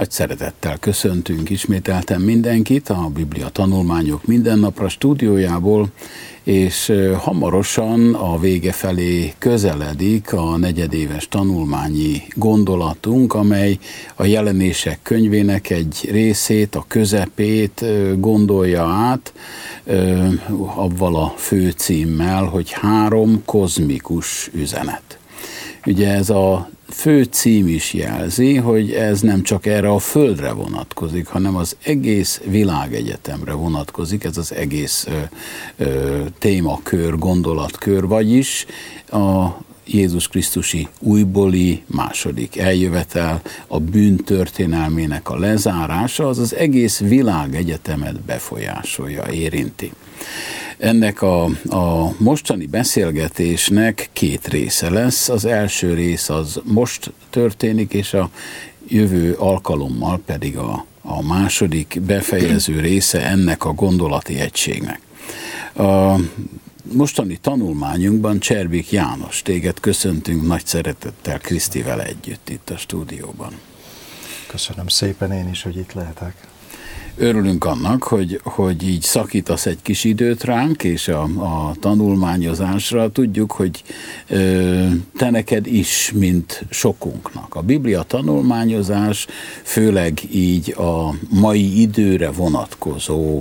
Nagy szeretettel köszöntünk ismételten mindenkit a Biblia Tanulmányok Mindennapra stúdiójából, és hamarosan a vége felé közeledik a negyedéves tanulmányi gondolatunk, amely a Jelenések könyvének egy részét, a közepét gondolja át, avval a főcímmel, hogy 3 kozmikus üzenet. Ugye ez a fő cím is jelzi, hogy ez nem csak erre a Földre vonatkozik, hanem az egész világegyetemre vonatkozik, ez az egész témakör, gondolatkör, vagyis a Jézus Krisztusi újbóli második eljövetel, a bűn történelmének a lezárása, az az egész világegyetemet befolyásolja, érinti. Ennek a mostani beszélgetésnek 2 része lesz. Az első rész az most történik, és a jövő alkalommal pedig a második befejező része ennek a gondolati egységnek. A mostani tanulmányunkban Cserbik János, téged köszöntünk nagy szeretettel Krisztivel együtt itt a stúdióban. Köszönöm szépen én is, hogy itt lehetek. Örülünk annak, hogy így szakítasz egy kis időt ránk, és a tanulmányozásra. Tudjuk, hogy te neked is, mint sokunknak. A Biblia tanulmányozás, főleg így a mai időre vonatkozó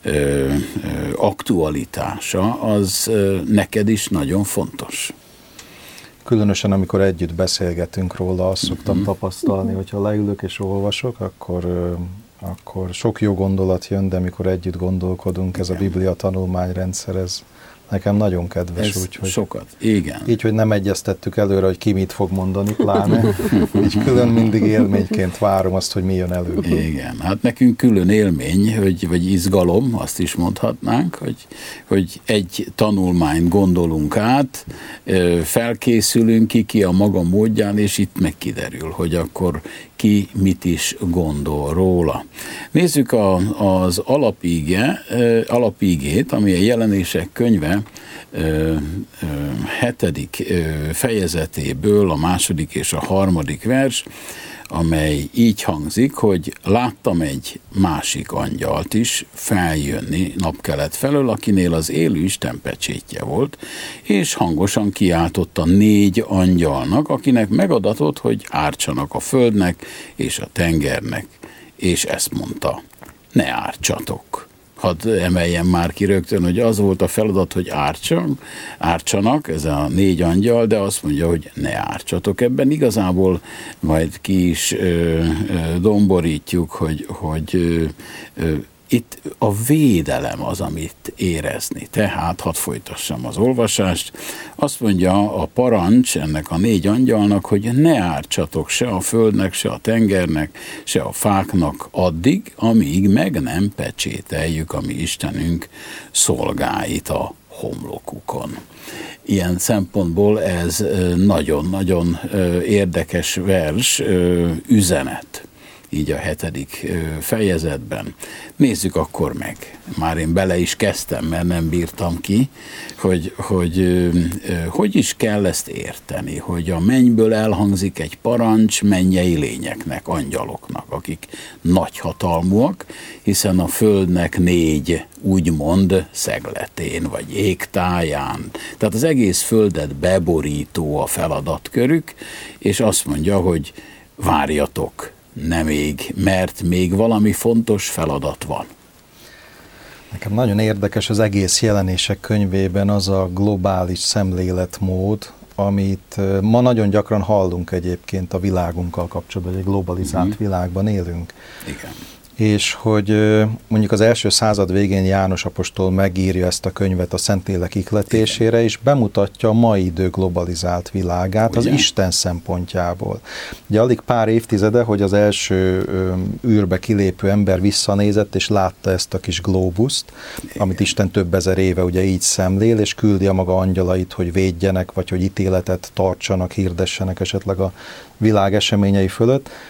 aktualitása, az neked is nagyon fontos. Különösen, amikor együtt beszélgetünk róla, azt szoktam tapasztalni, hogyha leülök és olvasok, akkor sok jó gondolat jön, de amikor együtt gondolkodunk, ez a Biblia tanulmányrendszer, ez nekem nagyon kedves. Ez úgyhogy sokat, igen. Így, hogy nem egyeztettük előre, hogy ki mit fog mondani, pláne. Így külön mindig élményként várom azt, hogy mi jön elő. Igen, hát nekünk külön élmény, vagy izgalom, azt is mondhatnánk, hogy egy tanulmányt gondolunk át, felkészülünk ki a maga módján, és itt megkiderül, hogy akkor ki mit is gondol róla. Nézzük az alapígét, ami a Jelenések könyve 7. fejezetéből a 2. és a 3. vers, amely így hangzik, hogy láttam egy másik angyalt is feljönni napkelet felől, akinél az élő Isten pecsétje volt, és hangosan kiáltotta 4 angyalnak, akinek megadatott, hogy ártsanak a földnek és a tengernek, és ezt mondta: ne ártsatok. Hadd emeljem már ki rögtön, hogy az volt a feladat, hogy ártsanak, ez a 4 angyal, de azt mondja, hogy ne ártsatok. Ebben igazából majd ki is domborítjuk, hogy itt a védelem az, amit érezni. Tehát, hadd folytassam az olvasást, azt mondja a parancs ennek a 4 angyalnak, hogy ne ártsatok se a földnek, se a tengernek, se a fáknak addig, amíg meg nem pecsételjük a mi Istenünk szolgáit a homlokukon. Ilyen szempontból ez nagyon-nagyon érdekes vers, üzenet. Így a 7. fejezetben. Nézzük akkor meg. Már én bele is kezdtem, mert nem bírtam ki, hogy is kell ezt érteni, hogy a mennyből elhangzik egy parancs mennyei lényeknek, angyaloknak, akik nagyhatalmúak, hiszen a földnek 4 úgymond szegletén, vagy égtáján. Tehát az egész földet beborító a feladatkörük, és azt mondja, hogy várjatok, nem még, mert még valami fontos feladat van. Nekem nagyon érdekes az egész Jelenések könyvében az a globális szemléletmód, amit ma nagyon gyakran hallunk egyébként a világunkkal kapcsolatban, egy globalizált világban élünk. Igen. És hogy mondjuk az első század végén János apostol megírja ezt a könyvet a Szentlélek ihletésére, és bemutatja a mai idő globalizált világát az Isten szempontjából. Ugye alig pár évtizede, hogy az első űrbe kilépő ember visszanézett, és látta ezt a kis glóbuszt, amit Isten több ezer éve ugye így szemlél, és küldi a maga angyalait, hogy védjenek, vagy hogy ítéletet tartsanak, hirdessenek esetleg a világ eseményei fölött.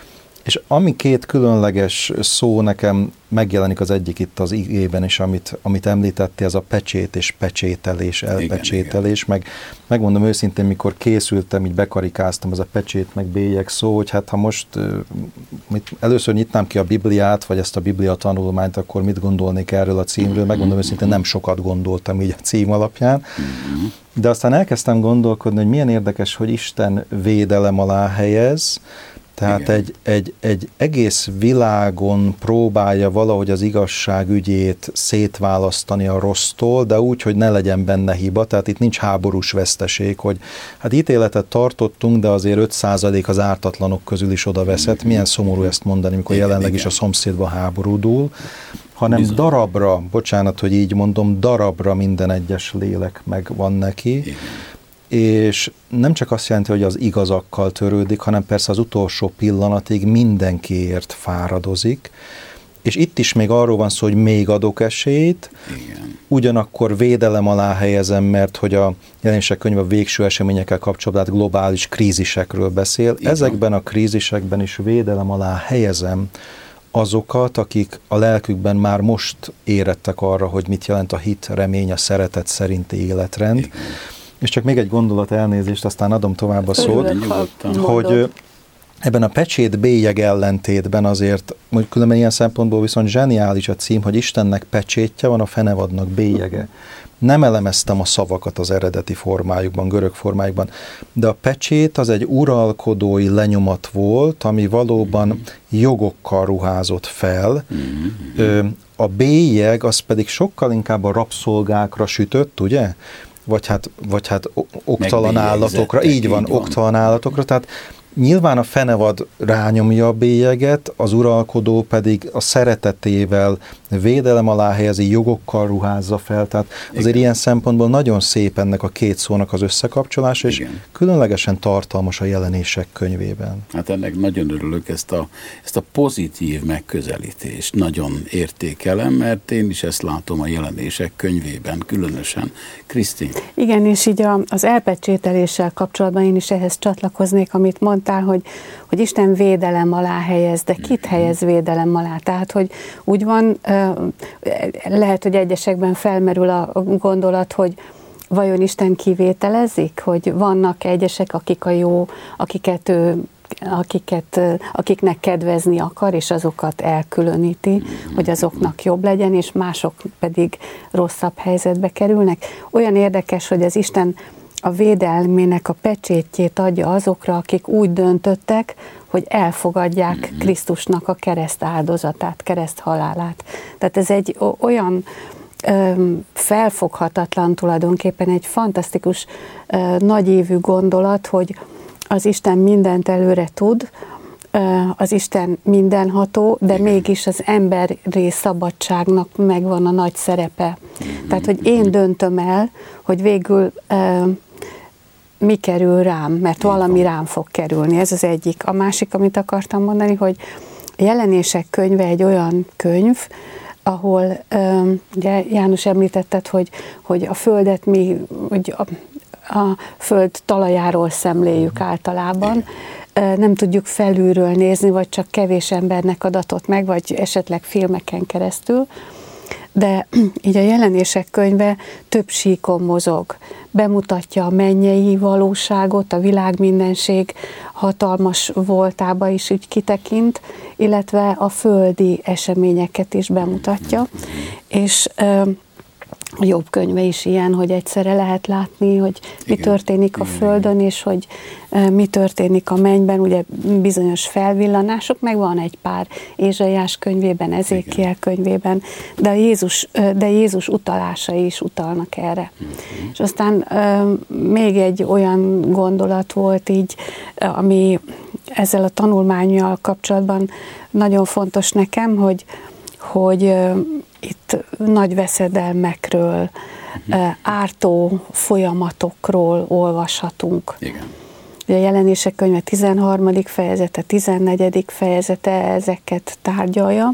És ami két különleges szó nekem megjelenik, az egyik itt az igében is, amit említettél, ez a pecsét és pecsételés, elpecsételés, igen. Megmondom őszintén, mikor készültem, így bekarikáztam ez a pecsét, meg bélyeg szó, hogy hát ha most először nyitnám ki a Bibliát, vagy ezt a Biblia tanulmányt, akkor mit gondolnék erről a címről? Megmondom őszintén, nem sokat gondoltam így a cím alapján, de aztán elkezdtem gondolkodni, hogy milyen érdekes, hogy Isten védelem alá helyez. Tehát egy egész világon próbálja valahogy az igazság ügyét szétválasztani a rossztól, de úgy, hogy ne legyen benne hiba, tehát itt nincs háborús veszteség, hogy hát ítéletet tartottunk, de azért 5% az ártatlanok közül is oda veszett. Milyen szomorú ezt mondani, mikor jelenleg is a szomszédban háború dúl, hanem darabra, bocsánat, hogy így mondom, darabra minden egyes lélek megvan neki. Igen. És nem csak azt jelenti, hogy az igazakkal törődik, hanem persze az utolsó pillanatig mindenkiért fáradozik, és itt is még arról van szó, hogy még adok esélyt, igen. Ugyanakkor védelem alá helyezem, mert hogy a Jelenések könyve a végső eseményekkel kapcsolatban globális krízisekről beszél. Igen. Ezekben a krízisekben is védelem alá helyezem azokat, akik a lelkükben már most érettek arra, hogy mit jelent a hit, remény, a szeretet szerinti életrend. Igen. És csak még egy gondolat, elnézést, aztán adom tovább a szót, hogy ebben a pecsét bélyeg ellentétben azért, hogy különben ilyen szempontból viszont zseniális a cím, hogy Istennek pecsétje van, a fenevadnak bélyege. Nem elemeztem a szavakat az eredeti formájukban, görög formájukban, de a pecsét az egy uralkodói lenyomat volt, ami valóban jogokkal ruházott fel. A bélyeg az pedig sokkal inkább a rabszolgákra sütött, ugye? Vagy hát oktalan állatokra, így van, oktalan állatokra, tehát nyilván a fenevad rányomja a bélyeget, az uralkodó pedig a szeretetével védelem alá helyezi, jogokkal ruházza fel, tehát azért igen. Ilyen szempontból nagyon szép ennek a két szónak az összekapcsolása, és igen. Különlegesen tartalmas a Jelenések könyvében. Hát ennek nagyon örülök, ezt a pozitív megközelítést nagyon értékelem, mert én is ezt látom a Jelenések könyvében, különösen. Krisztin? Igen, és így az elpecsételéssel kapcsolatban én is ehhez csatlakoznék, amit mondtál, hogy Isten védelem alá helyez, de kit helyez védelem alá? Tehát, hogy úgy van, lehet, hogy egyesekben felmerül a gondolat, hogy vajon Isten kivételezik, hogy vannak egyesek, akik a jó, akiknek kedvezni akar, és azokat elkülöníti, hogy azoknak jobb legyen, és mások pedig rosszabb helyzetbe kerülnek. Olyan érdekes, hogy az Isten a védelmének a pecsétjét adja azokra, akik úgy döntöttek, hogy elfogadják Krisztusnak a kereszt áldozatát, kereszt halálát. Tehát ez egy olyan felfoghatatlan, tulajdonképpen egy fantasztikus, nagyívű gondolat, hogy az Isten mindent előre tud, az Isten mindenható, de mégis az emberi szabadságnak megvan a nagy szerepe. Tehát, hogy én döntöm el, hogy végül mi kerül rám, mert valami rám fog kerülni. Ez az egyik. A másik, amit akartam mondani, hogy a Jelenések könyve egy olyan könyv, ahol ugye János említetted, hogy a földet hogy a föld talajáról szemléljük általában, nem tudjuk felülről nézni, vagy csak kevés embernek adatott meg, vagy esetleg filmeken keresztül, de így a Jelenések könyve több síkon mozog. Bemutatja a mennyei valóságot, a világ mindenség hatalmas voltába is úgy kitekint, illetve a földi eseményeket is bemutatja, és a Jobb könyve is ilyen, hogy egyszerre lehet látni, hogy mi történik a földön, és hogy mi történik a mennyben, ugye bizonyos felvillanások, meg van egy pár Ézsaiás könyvében, Ezékiel könyvében, de Jézus utalásai is utalnak erre. És aztán még egy olyan gondolat volt így, ami ezzel a tanulmánnyal kapcsolatban nagyon fontos nekem, hogy itt nagy veszedelmekről, ártó folyamatokról olvashatunk. Igen. A Jelenések könyve 13. fejezete, 14. fejezete ezeket tárgyalja,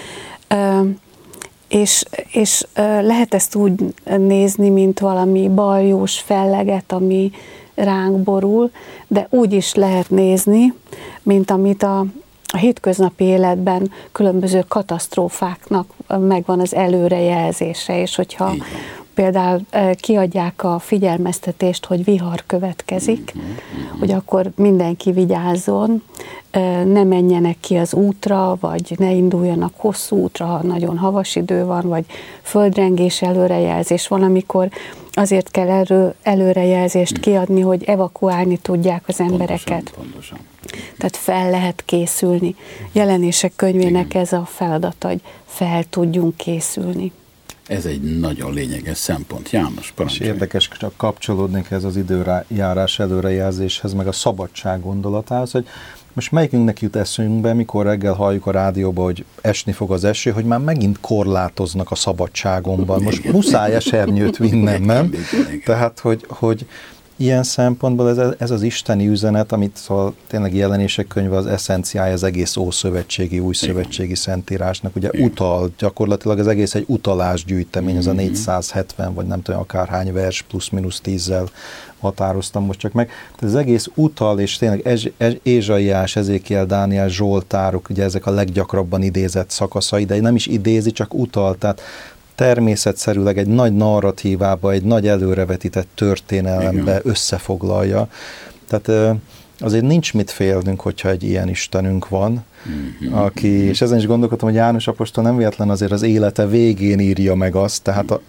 és lehet ezt úgy nézni, mint valami baljós felleget, ami ránk borul, de úgy is lehet nézni, mint amit a a hétköznapi életben különböző katasztrófáknak megvan az előrejelzése, és hogyha például kiadják a figyelmeztetést, hogy vihar következik, hogy akkor mindenki vigyázzon, ne menjenek ki az útra, vagy ne induljanak hosszú útra, ha nagyon havas idő van, vagy földrengés előrejelzés van, amikor azért kell előrejelzést kiadni, hogy evakuálni tudják az embereket. Pontosan. Tehát fel lehet készülni. Jelenések könyvének ez a feladata, hogy fel tudjunk készülni. Ez egy nagyon lényeges szempont. János, parancsolj. És érdekes csak kapcsolódni ez az időjárás előrejelzéshez, meg a szabadság gondolatához, hogy most melyikünknek jut eszünkbe, mikor reggel halljuk a rádióba, hogy esni fog az eső, hogy már megint korlátoznak a szabadságomban. Most muszáj esernyőt vinnem, nem? Tehát, hogy ilyen szempontból ez az isteni üzenet, amit szóval tényleg Jelenések könyve az eszenciája az egész ószövetségi, újszövetségi szentírásnak, ugye utal, gyakorlatilag az egész egy utalásgyűjtemény, az a 470, vagy nem tudom, akárhány vers, plusz-minusz 10-zel határoztam most csak meg. Tehát az egész utal, és tényleg Ézsaiás, Ezékiel, Dániel, Zsoltárok, ugye ezek a leggyakrabban idézett szakaszai, de nem is idézi, csak utal, tehát természetszerűleg egy nagy narratívába, egy nagy előrevetített történelembe összefoglalja. Tehát azért nincs mit félnünk, hogyha egy ilyen Istenünk van, aki, és ezen is gondolkodtam, hogy János apostol nem véletlen azért az élete végén írja meg azt, tehát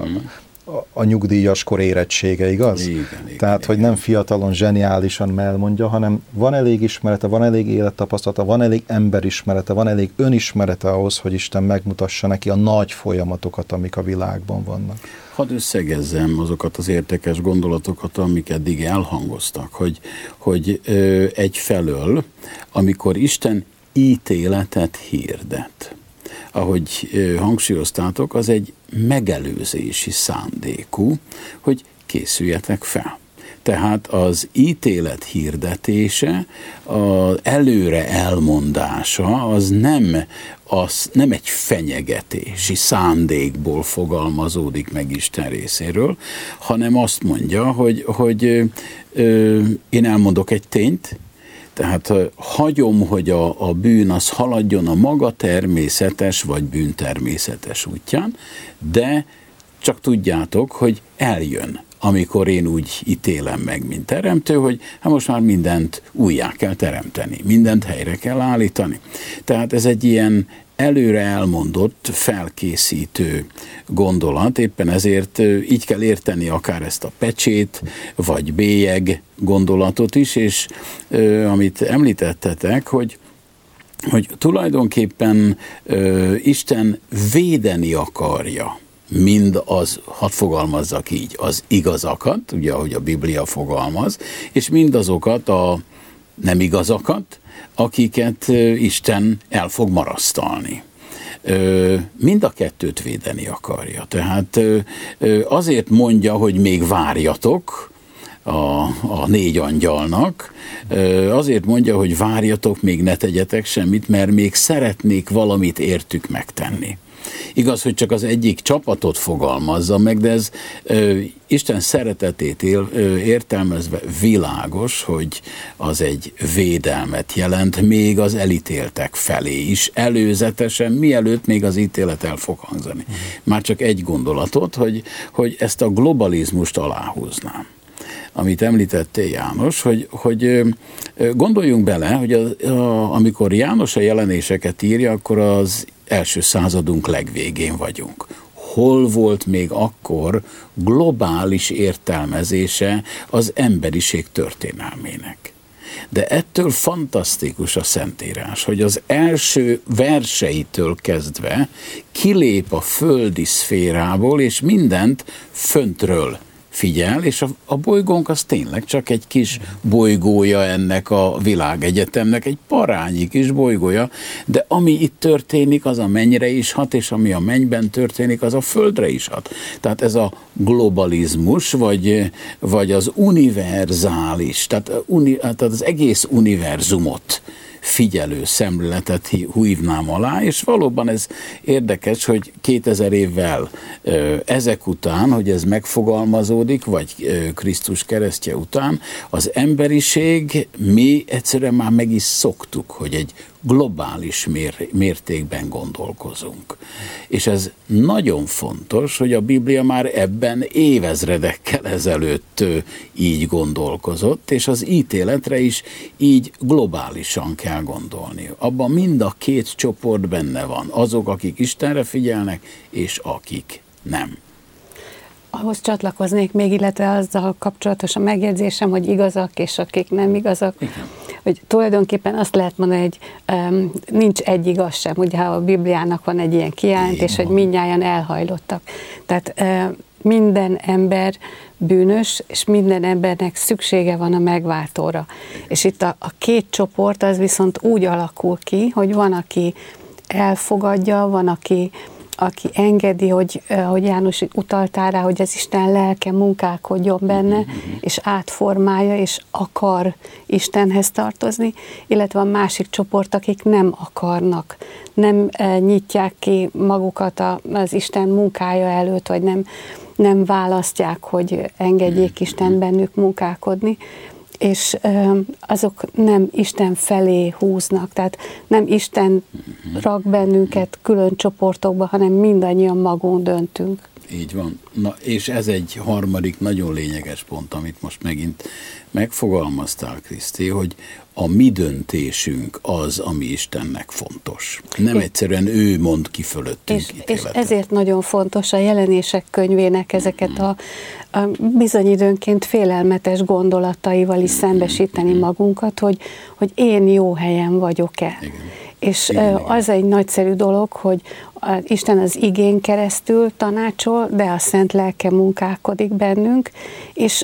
a nyugdíjas kor érettsége, igaz? Igen, tehát, hogy nem fiatalon, zseniálisan elmondja, hanem van elég ismerete, van elég élettapasztalata, van elég emberismerete, van elég önismerete ahhoz, hogy Isten megmutassa neki a nagy folyamatokat, amik a világban vannak. Hadd összegezzem azokat az értékes gondolatokat, amik eddig elhangoztak, hogy egyfelől, amikor Isten ítéletet hirdet, ahogy hangsúlyoztátok, az egy megelőzési szándékú, hogy készüljetek fel. Tehát az ítélet hirdetése, az előre elmondása, az nem egy fenyegetési szándékból fogalmazódik meg Isten részéről, hanem azt mondja, hogy én elmondok egy tényt, tehát hagyom, hogy a bűn az haladjon a maga természetes vagy bűntermészetes útján, de csak tudjátok, hogy eljön, amikor én úgy ítélem meg, mint teremtő, hogy most már mindent újjá kell teremteni, mindent helyre kell állítani. Tehát ez egy ilyen előre elmondott, felkészítő gondolat, éppen ezért így kell érteni akár ezt a pecsét, vagy bélyeg gondolatot is, és amit említettetek, hogy tulajdonképpen Isten védeni akarja mind az, hadd fogalmazzak így, az igazakat, ugye ahogy a Biblia fogalmaz, és mindazokat a nem igazakat, akiket Isten el fog marasztalni. Mind a kettőt védeni akarja. Tehát azért mondja, hogy még várjatok a 4 angyalnak, azért mondja, hogy várjatok, még ne tegyetek semmit, mert még szeretnék valamit értük megtenni. Igaz, hogy csak az egyik csapatot fogalmazza meg, de ez Isten szeretetét értelmezve világos, hogy az egy védelmet jelent még az elítéltek felé is, előzetesen, mielőtt még az ítélet el fog hangzani. Már csak egy gondolatot, hogy ezt a globalizmust aláhúznám, amit említettél, János, hogy gondoljunk bele, hogy amikor János a jelenéseket írja, akkor az első századunk legvégén vagyunk. Hol volt még akkor globális értelmezése az emberiség történelmének? De ettől fantasztikus a Szentírás, hogy az első verseitől kezdve kilép a földi szférából, és mindent föntről figyel, és a bolygónk az tényleg csak egy kis bolygója ennek a világegyetemnek, egy parányi kis bolygója, de ami itt történik, az a mennyre is hat, és ami a mennyben történik, az a földre is hat. Tehát ez a globalizmus, vagy az univerzális, tehát az egész univerzumot figyelő szemléletet hívnám alá, és valóban ez érdekes, hogy 2000 évvel ezek után, hogy ez megfogalmazódik, vagy Krisztus keresztje után, az emberiség, mi egyszerűen már meg is szoktuk, hogy egy globális mértékben gondolkozunk. És ez nagyon fontos, hogy a Biblia már ebben évezredekkel ezelőtt így gondolkozott, és az ítéletre is így globálisan kell gondolni. Abban mind a két csoport benne van. Azok, akik Istenre figyelnek, és akik nem. Ahhoz csatlakoznék még, illetve azzal kapcsolatos a megjegyzésem, hogy igazak és akik nem igazak. Igen. Hogy tulajdonképpen azt lehet mondani, hogy nincs egy igaz sem. Ugye a Bibliának van egy ilyen kijelentés, hogy mindnyájan elhajlottak. Tehát minden ember bűnös, és minden embernek szüksége van a megváltóra. És itt a két csoport az viszont úgy alakul ki, hogy van, aki elfogadja, van, aki engedi, hogy János utaltál rá, hogy az Isten lelke munkálkodjon benne, és átformálja, és akar Istenhez tartozni, illetve a másik csoport, akik nem akarnak, nem nyitják ki magukat az Isten munkája előtt, vagy nem választják, hogy engedjék Isten bennük munkálkodni, és azok nem Isten felé húznak, tehát nem Isten rak bennünket külön csoportokba, hanem mindannyian magunk döntünk. Így van. Na, és ez egy harmadik nagyon lényeges pont, amit most megint megfogalmaztál, Kriszti, hogy a mi döntésünk az, ami Istennek fontos. Nem egyszerűen ő mond ki fölöttünk ítéletet. És ezért nagyon fontos a Jelenések könyvének ezeket a bizony időnként félelmetes gondolataival is szembesíteni magunkat, hogy én jó helyen vagyok-e. Igen. És igen. Az egy nagyszerű dolog, hogy Isten az igén keresztül tanácsol, de a Szent Lelke munkálkodik bennünk, és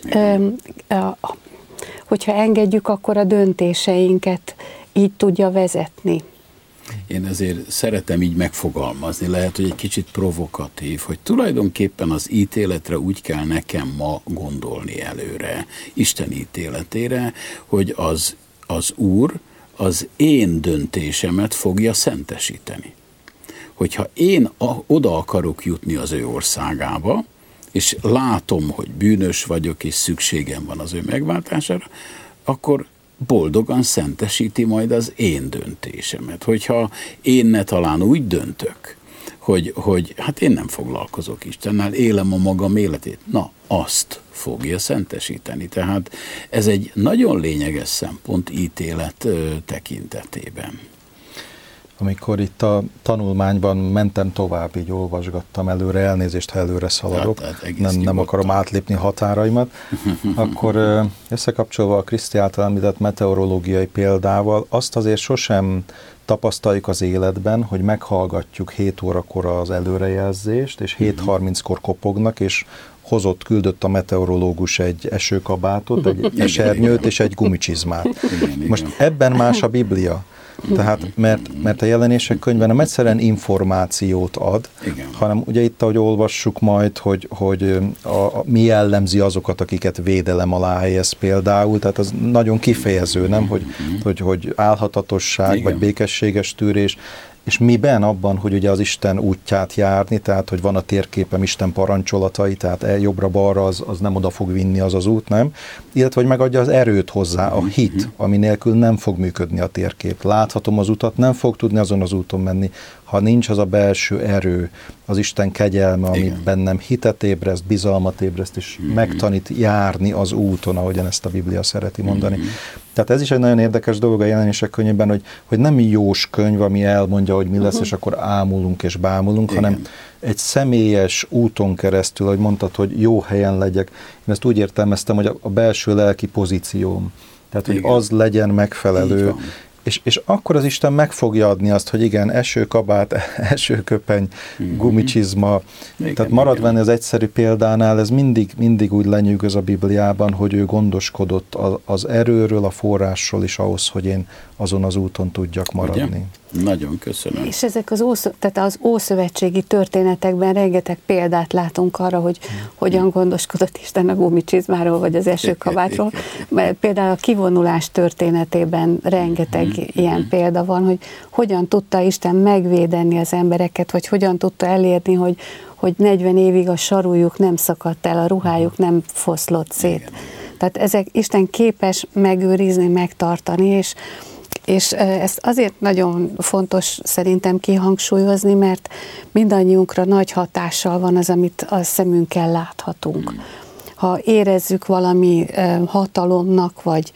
hogyha engedjük, akkor a döntéseinket így tudja vezetni. Én ezért szeretem így megfogalmazni, lehet, hogy egy kicsit provokatív, hogy tulajdonképpen az ítéletre úgy kell nekem ma gondolni előre, Isten ítéletére, hogy az Úr az én döntésemet fogja szentesíteni. Hogyha én oda akarok jutni az ő országába, és látom, hogy bűnös vagyok, és szükségem van az ő megváltására, akkor boldogan szentesíti majd az én döntésemet. Hogyha én ne talán úgy döntök, hogy hát én nem foglalkozok Istennel, élem a magam életét, na, azt fogja szentesíteni. Tehát ez egy nagyon lényeges szempont ítélet tekintetében. Amikor itt a tanulmányban mentem tovább, így olvasgattam előre, elnézést, ha előre szaladok, nem akarom átlépni határaimat, akkor összekapcsolva a Kriszti által említett meteorológiai példával, azt azért sosem tapasztaljuk az életben, hogy meghallgatjuk 7 órakor az előrejelzést, és 7:30-kor kopognak, és küldött a meteorológus egy esőkabátot, egy esernyőt és egy gumicsizmát. Most ebben más a Biblia. Tehát, mert a Jelenések könyve nem egyszerűen információt ad, igen, hanem ugye itt, ahogy olvassuk majd, hogy mi jellemzi azokat, akiket védelem alá helyez például, tehát az nagyon kifejező, nem, hogy álhatatosság, igen, vagy békességes tűrés, és miben abban, hogy ugye az Isten útját járni, tehát hogy van a térképem Isten parancsolatai, tehát jobbra-balra az nem oda fog vinni az út, nem? Illetve, hogy megadja az erőt hozzá, a hit, ami nélkül nem fog működni a térkép. Láthatom az utat, nem fog tudni azon az úton menni, ha nincs az a belső erő, az Isten kegyelme, ami bennem hitet ébreszt, bizalmat ébreszt, és megtanít járni az úton, ahogyan ezt a Biblia szereti mondani. Tehát ez is egy nagyon érdekes dolog a Jelenések könyvében, hogy nem jós könyv, ami elmondja, hogy mi lesz, és akkor ámulunk és bámulunk, hanem egy személyes úton keresztül, hogy mondtad, hogy jó helyen legyek. Én ezt úgy értelmeztem, hogy a belső lelki pozícióm. Tehát, hogy az legyen megfelelő. És akkor az Isten meg fogja adni azt, hogy igen, esőkabát, esőköpeny, gumicsizma. Tehát maradván az egyszerű példánál, ez mindig úgy lenyűgöz a Bibliában, hogy ő gondoskodott az erőről, a forrásról is ahhoz, hogy én azon az úton tudjak maradni. Ugye? Nagyon köszönöm. És ezek az ószövetségi történetekben rengeteg példát látunk arra, hogy hogyan gondoskodott Isten a gumicsizmáról, vagy az esőkabátról. Például a kivonulás történetében rengeteg ilyen példa van, hogy hogyan tudta Isten megvédeni az embereket, vagy hogyan tudta elérni, hogy 40 évig a sarújuk nem szakadt el, a ruhájuk nem foszlott szét. Tehát Isten képes megőrizni, megtartani, És ezt azért nagyon fontos szerintem kihangsúlyozni, mert mindannyiunkra nagy hatással van az, amit a szemünkkel láthatunk. Ha érezzük valami hatalomnak, vagy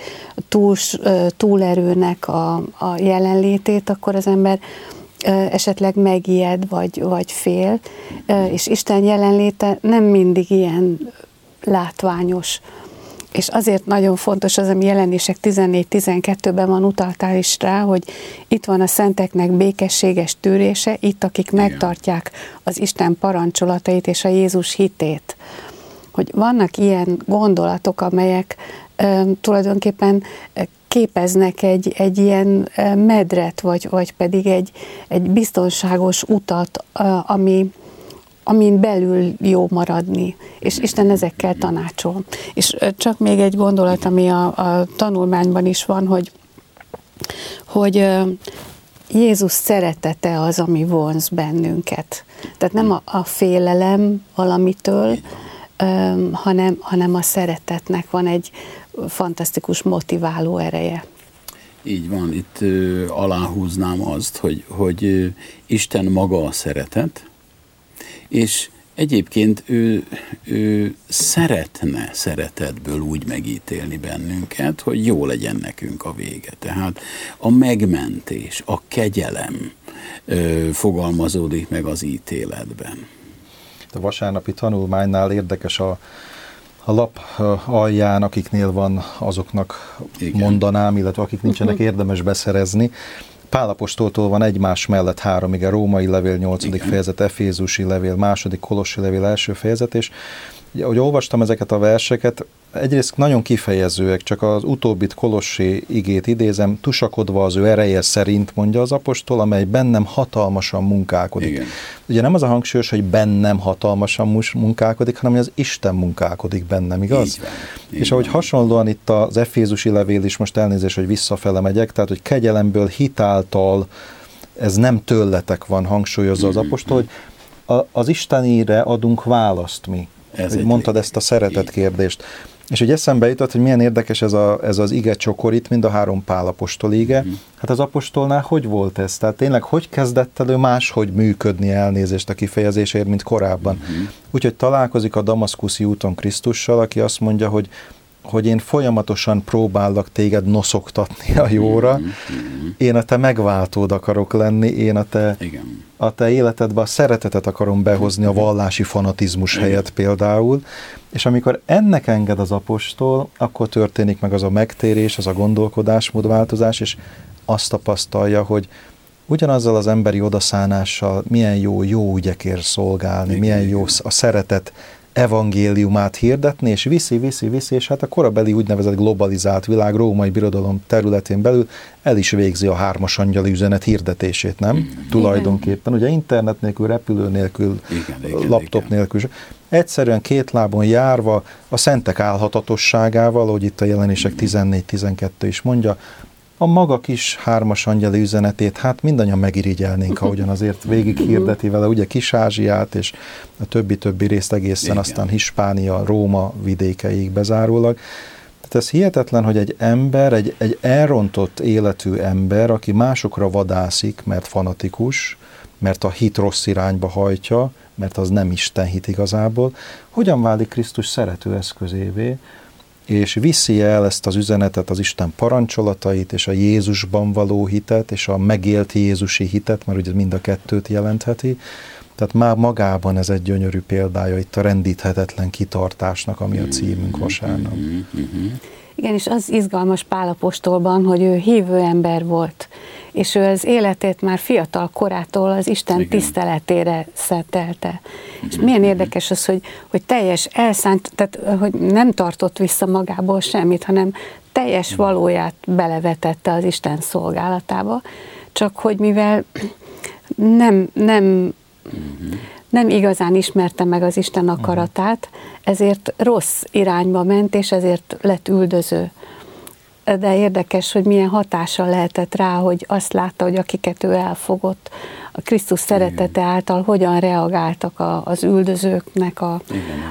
túlerőnek a jelenlétét, akkor az ember esetleg megijed, vagy fél, és Isten jelenléte nem mindig ilyen látványos. És azért nagyon fontos az, ami Jelenések 14-12-ben van, utaltál is rá, hogy itt van a szenteknek békességes tűrése, itt akik megtartják az Isten parancsolatait és a Jézus hitét. Hogy vannak ilyen gondolatok, amelyek tulajdonképpen képeznek egy ilyen medret, vagy pedig egy biztonságos utat, amin belül jó maradni, és Isten ezekkel tanácsol. És csak még egy gondolat, ami a tanulmányban is van, hogy Jézus szeretete az, ami vonz bennünket. Tehát nem a félelem valamitől, hanem a szeretetnek van egy fantasztikus motiváló ereje. Így van, itt aláhúznám azt, hogy Isten maga a szeretet, és egyébként ő szeretne szeretetből úgy megítélni bennünket, hogy jó legyen nekünk a vége. Tehát a megmentés, a kegyelem fogalmazódik meg az ítéletben. A vasárnapi tanulmánynál érdekes a lap alján, akiknél van, azoknak igen, mondanám, illetve akik nincsenek, érdemes beszerezni. Pál apostoltól van egymás mellett 3 ige, Római levél 8. fejezet, Efézusi levél 2., Kolossi levél 1. fejezet, és ahogy olvastam ezeket a verseket, egyrészt nagyon kifejezőek, csak az utóbbit, Kolossi igét idézem, tusakodva az ő ereje szerint, mondja az apostol, amely bennem hatalmasan munkálkodik. Igen. Ugye nem az a hangsúlyos, hogy bennem hatalmasan munkálkodik, hanem hogy az Isten munkálkodik bennem, igaz? Így van. És ahogy hasonlóan itt az Efézusi levél is, most elnézést, hogy visszafele megyek, tehát hogy kegyelemből, hitáltal, ez nem tőletek van, hangsúlyozza az apostol, hogy az Istenére adunk választ mi. Hogy mondtad ezt a szeretet kérdést. És hogy eszembe jutott, hogy milyen érdekes ez az ige csokor itt, mind a 3 Pál apostol ige. Hát az apostolnál hogy volt ez? Tehát tényleg hogy kezdett elő máshogy működni, elnézést a kifejezésért, mint korábban? Úgyhogy találkozik a damaszkuszi úton Krisztussal, aki azt mondja, hogy én folyamatosan próbállak téged noszogtatni a jóra, én a te megváltód akarok lenni, én a te életedbe a szeretetet akarom behozni a vallási fanatizmus helyett például, és amikor ennek enged az apostol, akkor történik meg az a megtérés, az a gondolkodásmódváltozás, és azt tapasztalja, hogy ugyanazzal az emberi odaszánással milyen jó ügyekért szolgálni, milyen jó a szeretet evangéliumát hirdetni, és viszi, és hát a korabeli úgynevezett globalizált világ, római birodalom területén belül el is végzi a 3. angyali üzenet hirdetését, nem? Igen. Tulajdonképpen, ugye internet nélkül, repülő nélkül, laptop nélkül. Egyszerűen 2 lábon járva, a szentek álhatatosságával, ahogy itt a Jelenések 14-12 is mondja, a maga kis 3. angyali üzenetét, hát mindannyian megirigyelnénk, ahogyan azért végig hirdeti vele, ugye Kis-Ázsiát, és a többi részt egészen, aztán Hispánia, Róma vidékeig bezárólag. Tehát ez hihetetlen, hogy egy ember, egy elrontott életű ember, aki másokra vadászik, mert fanatikus, mert a hit rossz irányba hajtja, mert az nem Isten hit igazából, hogyan válik Krisztus szerető eszközévé, és viszi el ezt az üzenetet, az Isten parancsolatait, és a Jézusban való hitet, és a megélt Jézusi hitet, mert ugye mind a kettőt jelentheti. Tehát már magában ez egy gyönyörű példája itt a rendíthetetlen kitartásnak, ami a címünk vasárnap. Igen, és az izgalmas Pál apostolban, hogy ő hívő ember volt, és ő az életét már fiatal korától az Isten tiszteletére szentelte. És milyen érdekes az, hogy teljes elszánt, tehát hogy nem tartott vissza magából semmit, hanem teljes valóját belevetette az Isten szolgálatába, csak hogy mivel nem igazán ismerte meg az Isten akaratát, ezért rossz irányba ment, és ezért lett üldöző. De érdekes, hogy milyen hatással lehetett rá, hogy azt látta, hogy akiket ő elfogott, a Krisztus szeretete által hogyan reagáltak az üldözőknek a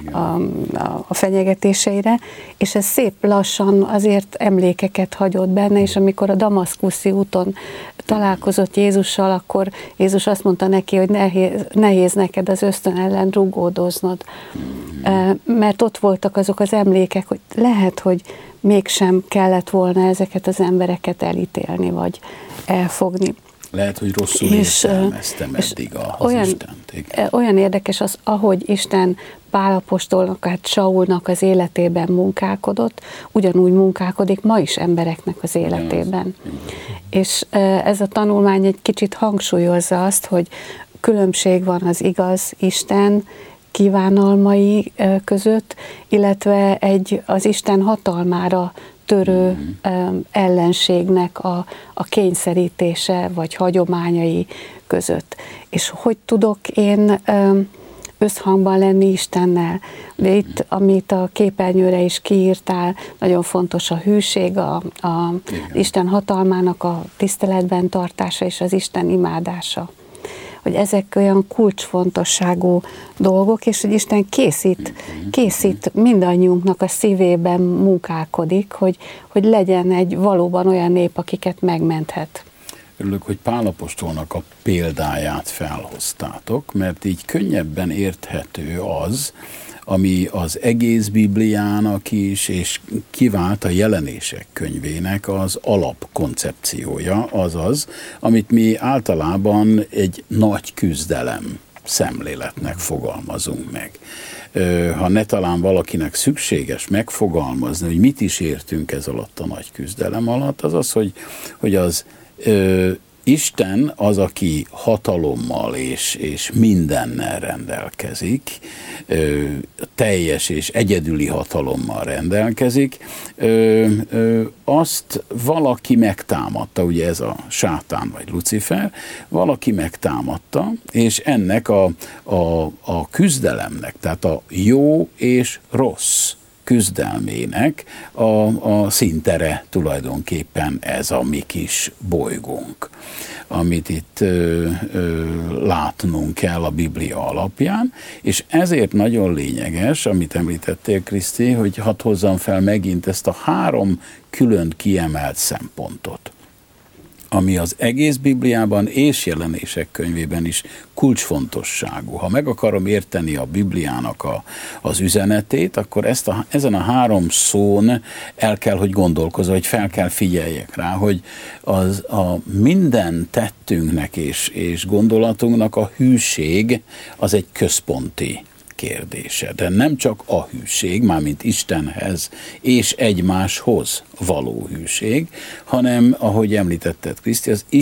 fenyegetéseire, és ez szép lassan azért emlékeket hagyott benne, és amikor a damaszkuszi úton találkozott Jézussal, akkor Jézus azt mondta neki, hogy nehéz neked az ösztön ellen rugódoznod. Mert ott voltak azok az emlékek, hogy lehet, hogy mégsem kellett volna ezeket az embereket elítélni, vagy elfogni. Lehet, hogy rosszul értelmeztem eddig az Istent. Olyan érdekes az, ahogy Isten Pál apostolnak, hát Saulnak az életében munkálkodott, ugyanúgy munkálkodik ma is embereknek az életében. És ez a tanulmány egy kicsit hangsúlyozza azt, hogy különbség van az igaz Isten kívánalmai között, illetve az Isten hatalmára törő ellenségnek a kényszerítése vagy hagyományai között. És hogy tudok én összhangban lenni Istennel? De itt, amit a képernyőre is kiírtál, nagyon fontos a hűség, Isten hatalmának a tiszteletben tartása és az Isten imádása. Hogy ezek olyan kulcsfontosságú dolgok, és hogy Isten készít mindannyiunknak a szívében munkálkodik, hogy legyen egy valóban olyan nép, akiket megmenthet. Örülök, hogy Pál apostolnak a példáját felhoztátok, mert így könnyebben érthető az, ami az egész Bibliának is, és kivált a Jelenések könyvének az alapkoncepciója, azaz, amit mi általában egy nagy küzdelem szemléletnek fogalmazunk meg. Ha ne talán valakinek szükséges megfogalmazni, hogy mit is értünk ez alatt a nagy küzdelem alatt, az az, hogy az Isten az, aki hatalommal és mindennel rendelkezik, teljes és egyedüli hatalommal rendelkezik, azt valaki megtámadta, ugye ez a sátán vagy Lucifer, valaki megtámadta, és ennek a küzdelemnek, tehát a jó és rossz küzdelmének a színtere tulajdonképpen ez a mi kis bolygónk, amit itt látnunk kell a Biblia alapján, és ezért nagyon lényeges, amit említettél, Kriszti, hogy hadd hozzam fel megint ezt a 3 külön kiemelt szempontot, ami az egész Bibliában és Jelenések könyvében is kulcsfontosságú. Ha meg akarom érteni a Bibliának az üzenetét, akkor ezen a 3 szón el kell, hogy gondolkozzam, hogy fel kell figyeljek rá, hogy a minden tettünknek és gondolatunknak a hűség az egy központi kérdése. De nem csak a hűség, mármint Istenhez és egymáshoz való hűség, hanem, ahogy említetted, Kriszti, az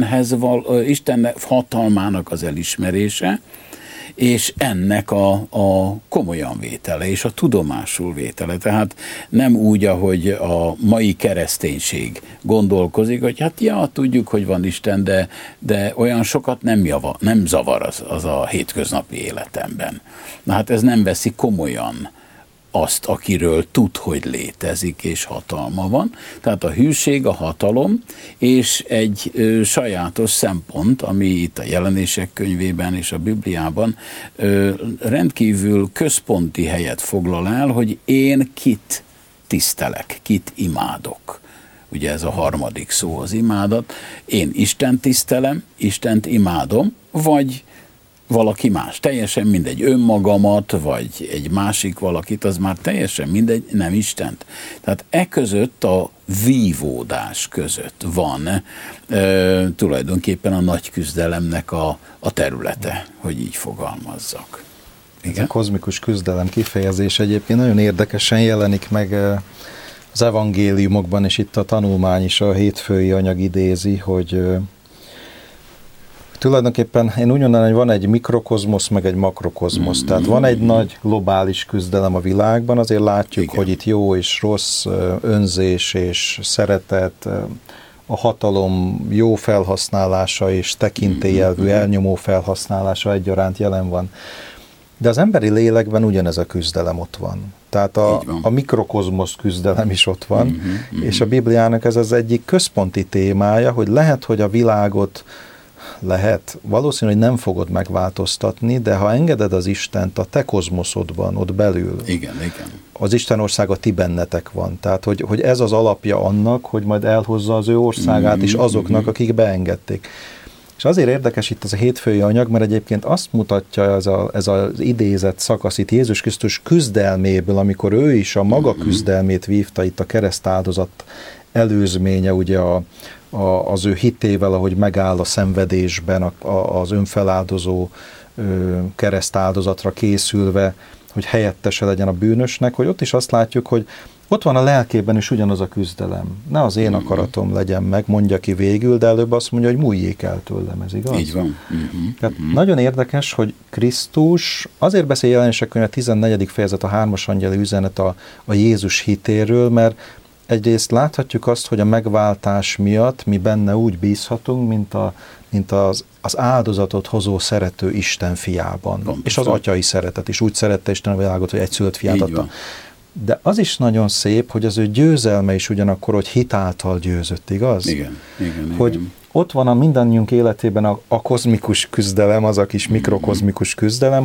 Isten hatalmának az elismerése, és ennek a komolyan vétele és a tudomásul vétele. Tehát nem úgy, ahogy a mai kereszténység gondolkozik, hogy hát tudjuk, hogy van Isten, de olyan sokat nem zavar az a hétköznapi életemben. Na hát ez nem veszi komolyan azt, akiről tud, hogy létezik és hatalma van. Tehát a hűség, a hatalom és egy sajátos szempont, ami itt a Jelenések könyvében és a Bibliában rendkívül központi helyet foglal el, hogy én kit tisztelek, kit imádok. Ugye ez a 3. szó az imádat. Én Istent tisztelem, Istent imádom, vagy valaki más. Teljesen mindegy, önmagamat, vagy egy másik valakit, az már teljesen mindegy, nem Istent. Tehát között a vívódás között van tulajdonképpen a nagy küzdelemnek a területe, hogy így fogalmazzak. Igen? Ez a kozmikus küzdelem kifejezés egyébként nagyon érdekesen jelenik meg az evangéliumokban, és itt a tanulmány is a hétfői anyag idézi, hogy tulajdonképpen én úgy mondanám, hogy van egy mikrokozmosz, meg egy makrokozmosz. Tehát van egy nagy globális küzdelem a világban, azért látjuk, igen, hogy itt jó és rossz, önzés és szeretet, a hatalom jó felhasználása és tekintélyelvű, elnyomó felhasználása egyaránt jelen van. De az emberi lélekben ugyanez a küzdelem ott van. Tehát a mikrokozmosz küzdelem is ott van, és a Bibliának ez az egyik központi témája, hogy lehet, hogy a világot lehet. Valószínű, hogy nem fogod megváltoztatni, de ha engeded az Istent a te kozmoszodban, ott belül, igen. az Isten országa ti bennetek van. Tehát, hogy ez az alapja annak, hogy majd elhozza az ő országát is azoknak, akik beengedték. És azért érdekes itt az a hétfői anyag, mert egyébként azt mutatja ez az idézett szakasz itt Jézus Krisztus küzdelméből, amikor ő is a maga küzdelmét vívta itt a keresztáldozat előzménye, ugye az ő hitével, ahogy megáll a szenvedésben, az önfeláldozó keresztáldozatra készülve, hogy helyettese legyen a bűnösnek, hogy ott is azt látjuk, hogy ott van a lelkében is ugyanaz a küzdelem. Ne az én akaratom legyen meg, mondja ki végül, de előbb azt mondja, hogy múljék el tőlem, ez igaz? Így van. Tehát nagyon érdekes, hogy Krisztus, azért beszél Jelenések könyve 14. fejezet, a 3. angyali üzenet a Jézus hitéről, mert egyrészt láthatjuk azt, hogy a megváltás miatt mi benne úgy bízhatunk, mint az áldozatot hozó szerető Isten fiában. Pontosan. És az atyai szeretet is. Úgy szerette Isten a világot, hogy egyszülött fiát adta. De az is nagyon szép, hogy az ő győzelme is ugyanakkor, hogy hit által győzött, igaz? Igen. Hogy ott van a mindannyiunk életében a kozmikus küzdelem, az a kis mikrokozmikus küzdelem,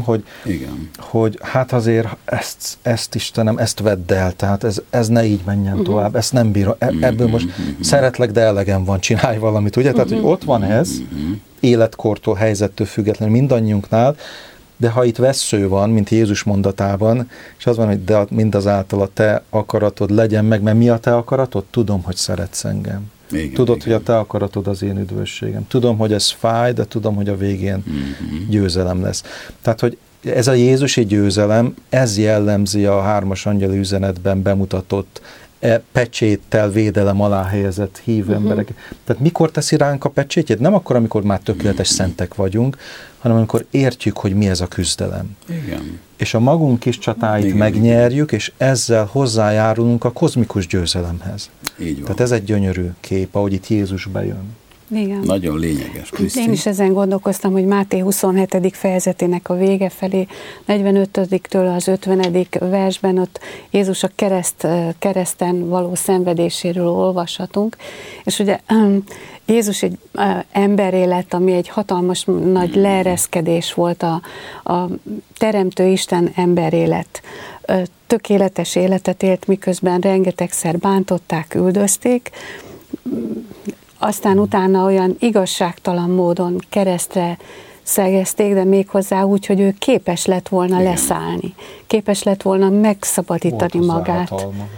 hogy hát azért ezt Istenem, ezt vedd el, tehát ez ne így menjen tovább, ezt nem bírom, ebből most szeretlek, de elegem van, csinálj valamit, ugye? Tehát, hogy ott van ez, életkortól, helyzettől függetlenül mindannyiunknál, de ha itt vessző van, mint Jézus mondatában, és az van, hogy de mindazáltal a te akaratod legyen meg, mert mi a te akaratod? Tudom, hogy szeretsz engem. Tudod, hogy a te akaratod az én üdvösségem. Tudom, hogy ez fáj, de tudom, hogy a végén győzelem lesz. Tehát, hogy ez a Jézusi győzelem, ez jellemzi a 3. angyali üzenetben bemutatott pecséttel védelem alá helyezett hívő emberek. Tehát mikor teszi ránk a pecsétjét? Nem akkor, amikor már tökéletes szentek vagyunk, hanem amikor értjük, hogy mi ez a küzdelem. Igen. És a magunk kis csatáit megnyerjük, és ezzel hozzájárulunk a kozmikus győzelemhez. Így van. Tehát ez egy gyönyörű kép, ahogy itt Jézus bejön. Igen. Nagyon lényeges, Kriszti. Én is ezen gondolkoztam, hogy Máté 27. fejezetének a vége felé, 45-től az 50. versben ott Jézus a kereszten való szenvedéséről olvashatunk, és ugye Jézus egy emberélet, ami egy hatalmas nagy leereszkedés volt a Teremtő Isten emberélet. Tökéletes életet élt, miközben rengetegszer bántották, üldözték, aztán utána olyan igazságtalan módon keresztre szegezték, de méghozzá úgy, hogy ő képes lett volna leszállni. Képes lett volna megszabadítani magát.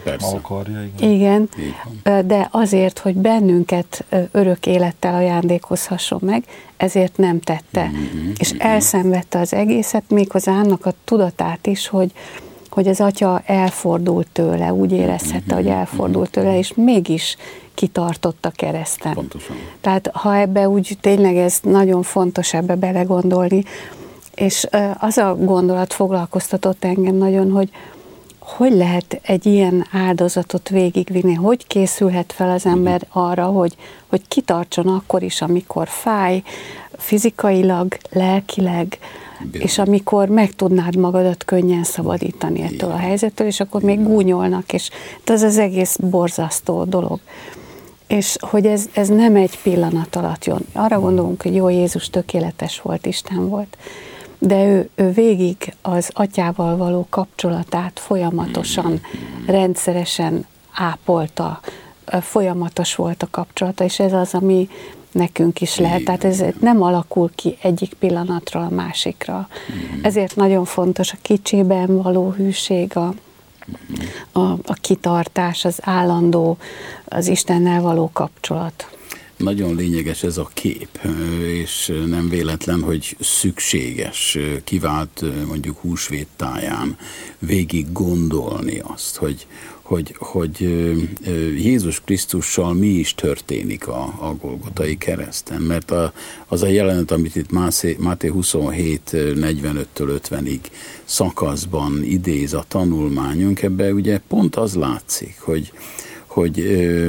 Igen, de azért, hogy bennünket örök élettel ajándékozhasson meg, ezért nem tette. És elszenvedte az egészet, méghozzá annak a tudatát is, hogy az atya elfordult tőle, úgy érezhette, hogy elfordult tőle, és mégis kitartott a kereszten. Pontosan. Tehát ha ebbe úgy tényleg ez nagyon fontos ebbe belegondolni, és az a gondolat foglalkoztatott engem nagyon, hogy lehet egy ilyen áldozatot végigvinni, hogy készülhet fel az ember arra, hogy kitartson akkor is, amikor fáj, fizikailag, lelkileg, és amikor meg tudnád magadat könnyen szabadítani ettől a helyzettől, és akkor még gúnyolnak, és ez az egész borzasztó dolog. És hogy ez nem egy pillanat alatt jön. Arra gondolunk, hogy jó, Jézus tökéletes volt, Isten volt, de ő végig az atyával való kapcsolatát folyamatosan, rendszeresen ápolta, folyamatos volt a kapcsolata, és ez az, ami nekünk is lehet. Tehát ez nem alakul ki egyik pillanatról a másikra. Ezért nagyon fontos a kicsiben való hűség, a kitartás, az állandó, az Istennel való kapcsolat. Nagyon lényeges ez a kép, és nem véletlen, hogy szükséges kivált mondjuk húsvét táján végig gondolni azt, hogy Jézus Krisztussal mi is történik a Golgotai kereszten, mert az a jelenet, amit itt Máté 27, 45-től 50-ig szakaszban idéz a tanulmányunk, ebben ugye pont az látszik, hogy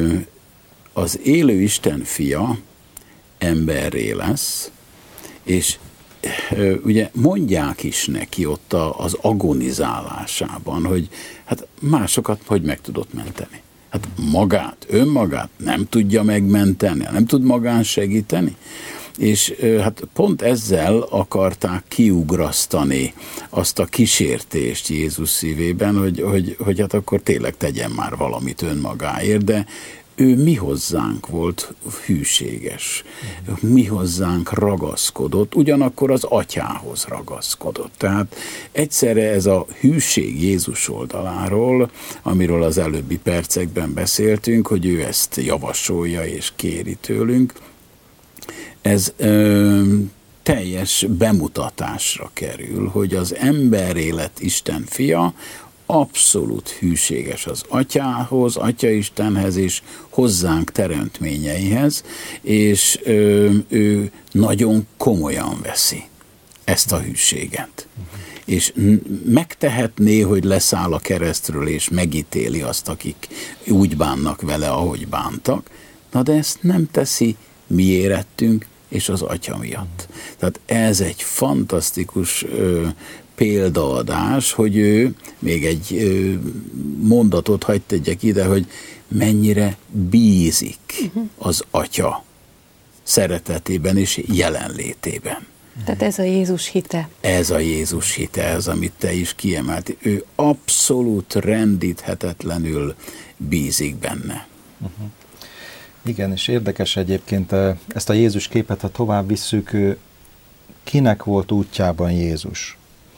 az élő Isten fia emberré lesz, és ugye mondják is neki ott az agonizálásában, hogy hát másokat hogy meg tudott menteni? Hát önmagát nem tudja megmenteni, nem tud magán segíteni. És hát pont ezzel akarták kiugrasztani azt a kísértést Jézus szívében, hogy hát akkor tényleg tegyen már valamit önmagáért, de ő mi hozzánk volt hűséges, mi hozzánk ragaszkodott, ugyanakkor az atyához ragaszkodott. Tehát egyszerre ez a hűség Jézus oldaláról, amiről az előbbi percekben beszéltünk, hogy ő ezt javasolja és kéri tőlünk, ez teljes bemutatásra kerül, hogy az emberélet Isten fia abszolút hűséges az atyához, atya-istenhez és hozzánk teremtményeihez, és ő nagyon komolyan veszi ezt a hűséget. És megtehetné, hogy leszáll a keresztről, és megítéli azt, akik úgy bánnak vele, ahogy bántak, na de ezt nem teszi, mi érettünk, és az atya miatt. Tehát ez egy fantasztikus példaadás, hogy ő, még egy mondatot hadd tegyek ide, hogy mennyire bízik az atya szeretetében és jelenlétében. Tehát ez a Jézus hite. Ez a Jézus hite, ez, amit te is kiemelt. Ő abszolút rendíthetetlenül bízik benne. Igen, és érdekes egyébként ezt a Jézus képet, ha tovább visszük, kinek volt útjában Jézus?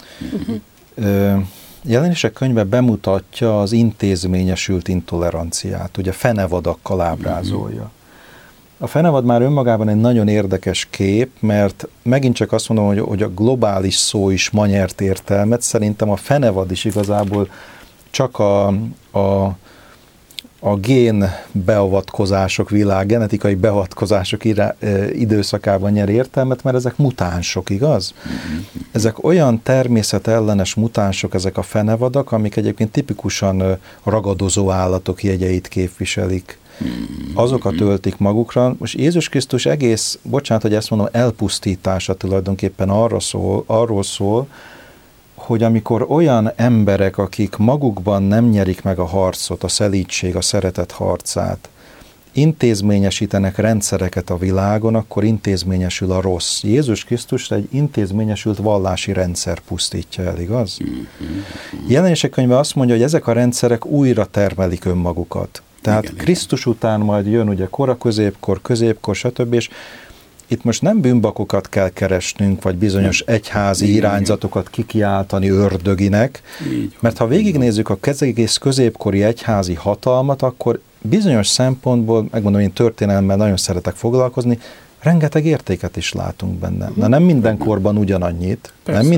Jelenések könyve bemutatja az intézményesült intoleranciát, ugye fenevadakkal ábrázolja. A fenevad már önmagában egy nagyon érdekes kép, mert megint csak azt mondom, hogy a globális szó is ma nyert értelmet, szerintem a fenevad is igazából csak a gén beavatkozások genetikai beavatkozások időszakában nyer értelmet, mert ezek mutánsok, igaz? Ezek olyan természetellenes mutánsok, ezek a fenevadak, amik egyébként tipikusan ragadozó állatok jegyeit képviselik. Azokat öltik magukra. Most Jézus Krisztus egész, bocsánat, hogy ezt mondom, elpusztítása tulajdonképpen arról szól, hogy amikor olyan emberek, akik magukban nem nyerik meg a harcot, a szelídség, a szeretet harcát, intézményesítenek rendszereket a világon, akkor intézményesül a rossz. Jézus Krisztus egy intézményesült vallási rendszer pusztítja el, igaz? Jelenések könyve azt mondja, hogy ezek a rendszerek újra termelik önmagukat. Tehát igen, Krisztus után majd jön ugye kora, középkor, stb. És itt most nem bűnbakokat kell keresnünk, vagy bizonyos egyházi irányzatokat kikiáltani ördöginek, mert ha végignézzük a egész középkori egyházi hatalmat, akkor bizonyos szempontból, megmondom, én történelemmel nagyon szeretek foglalkozni, rengeteg értéket is látunk benne. Na nem mindenkorban ugyanannyit,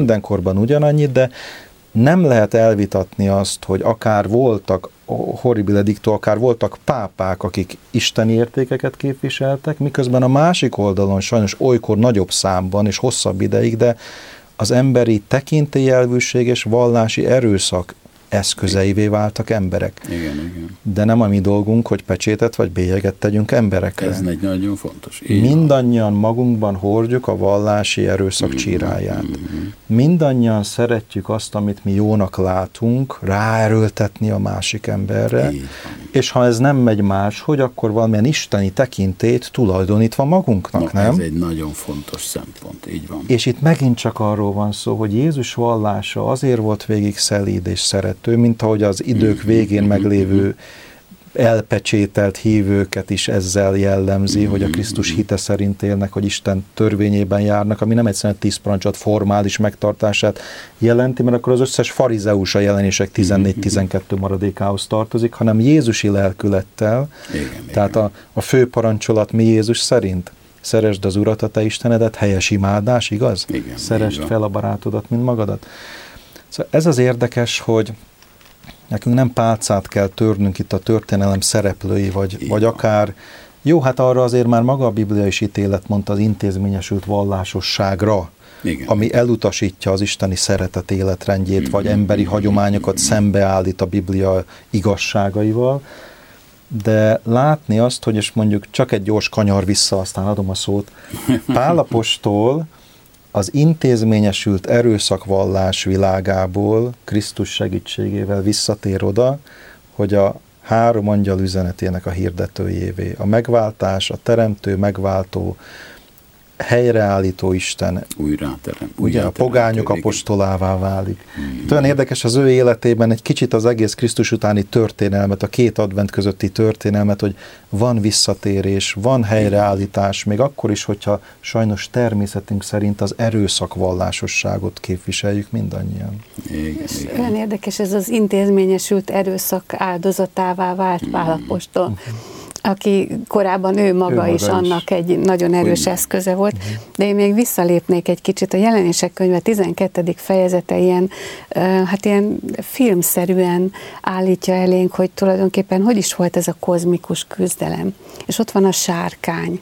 de nem lehet elvitatni azt, hogy akár voltak horribile dicto, akár voltak pápák, akik isteni értékeket képviseltek, miközben a másik oldalon sajnos olykor nagyobb számban és hosszabb ideig, de az emberi tekintélyelvűség és vallási erőszak eszközeivé váltak emberek. Igen. De nem a mi dolgunk, hogy pecsétet vagy bélyeget tegyünk emberekre. Ez egy nagyon fontos. Mindannyian magunkban hordjuk a vallási erőszak csíráját. Mindannyian szeretjük azt, amit mi jónak látunk, ráerőltetni a másik emberre, és ha ez nem megy máshogy, akkor valamilyen isteni tekintélyt tulajdonítva magunknak, nem? Ez egy nagyon fontos szempont, így van. És itt megint csak arról van szó, hogy Jézus vallása azért volt végig szelíd és szerető, mint ahogy az idők végén meglévő elpecsételt hívőket is ezzel jellemzi, hogy a Krisztus hite szerint élnek, hogy Isten törvényében járnak, ami nem egyszerűen 10 parancsot formális megtartását jelenti, mert akkor az összes farizeus a Jelenések 14-12 maradékához tartozik, hanem Jézusi lelkülettel. Tehát a fő parancsolat mi Jézus szerint? Szeresd az Urat, a te Istenedet, helyes imádás, igaz? Igen, szeresd fel a barátodat, mint magadat. Szóval ez az érdekes, hogy nekünk nem pálcát kell törnünk itt a történelem szereplői, vagy akár, jó, hát arra azért már maga a Biblia is ítélet mondta az intézményesült vallásosságra, ami elutasítja az isteni szeretet életrendjét, vagy emberi hagyományokat szembeállít a Biblia igazságaival, de látni azt, hogy és mondjuk csak egy gyors kanyar vissza, aztán adom a szót, Pál apostol az intézményesült erőszakvallás világából Krisztus segítségével visszatér oda, hogy a 3 angyal üzenetének a hirdetőjévé. A megváltás, a teremtő, megváltó helyreállító Isten. Újráterem. Ugye a pogányok apostolává válik. Olyan érdekes az ő életében egy kicsit az egész Krisztus utáni történelmet, a két advent közötti történelmet, hogy van visszatérés, van helyreállítás, még akkor is, hogyha sajnos természetünk szerint az erőszakvallásosságot képviseljük mindannyian. Igen. Olyan érdekes, ez az intézményesült erőszak áldozatává vált Pál apostol, aki korábban ő maga is annak egy nagyon erős eszköze volt, de én még visszalépnék egy kicsit. A Jelenések könyve 12. fejezete ilyen filmszerűen állítja elénk, hogy tulajdonképpen hogy is volt ez a kozmikus küzdelem. És ott van a sárkány,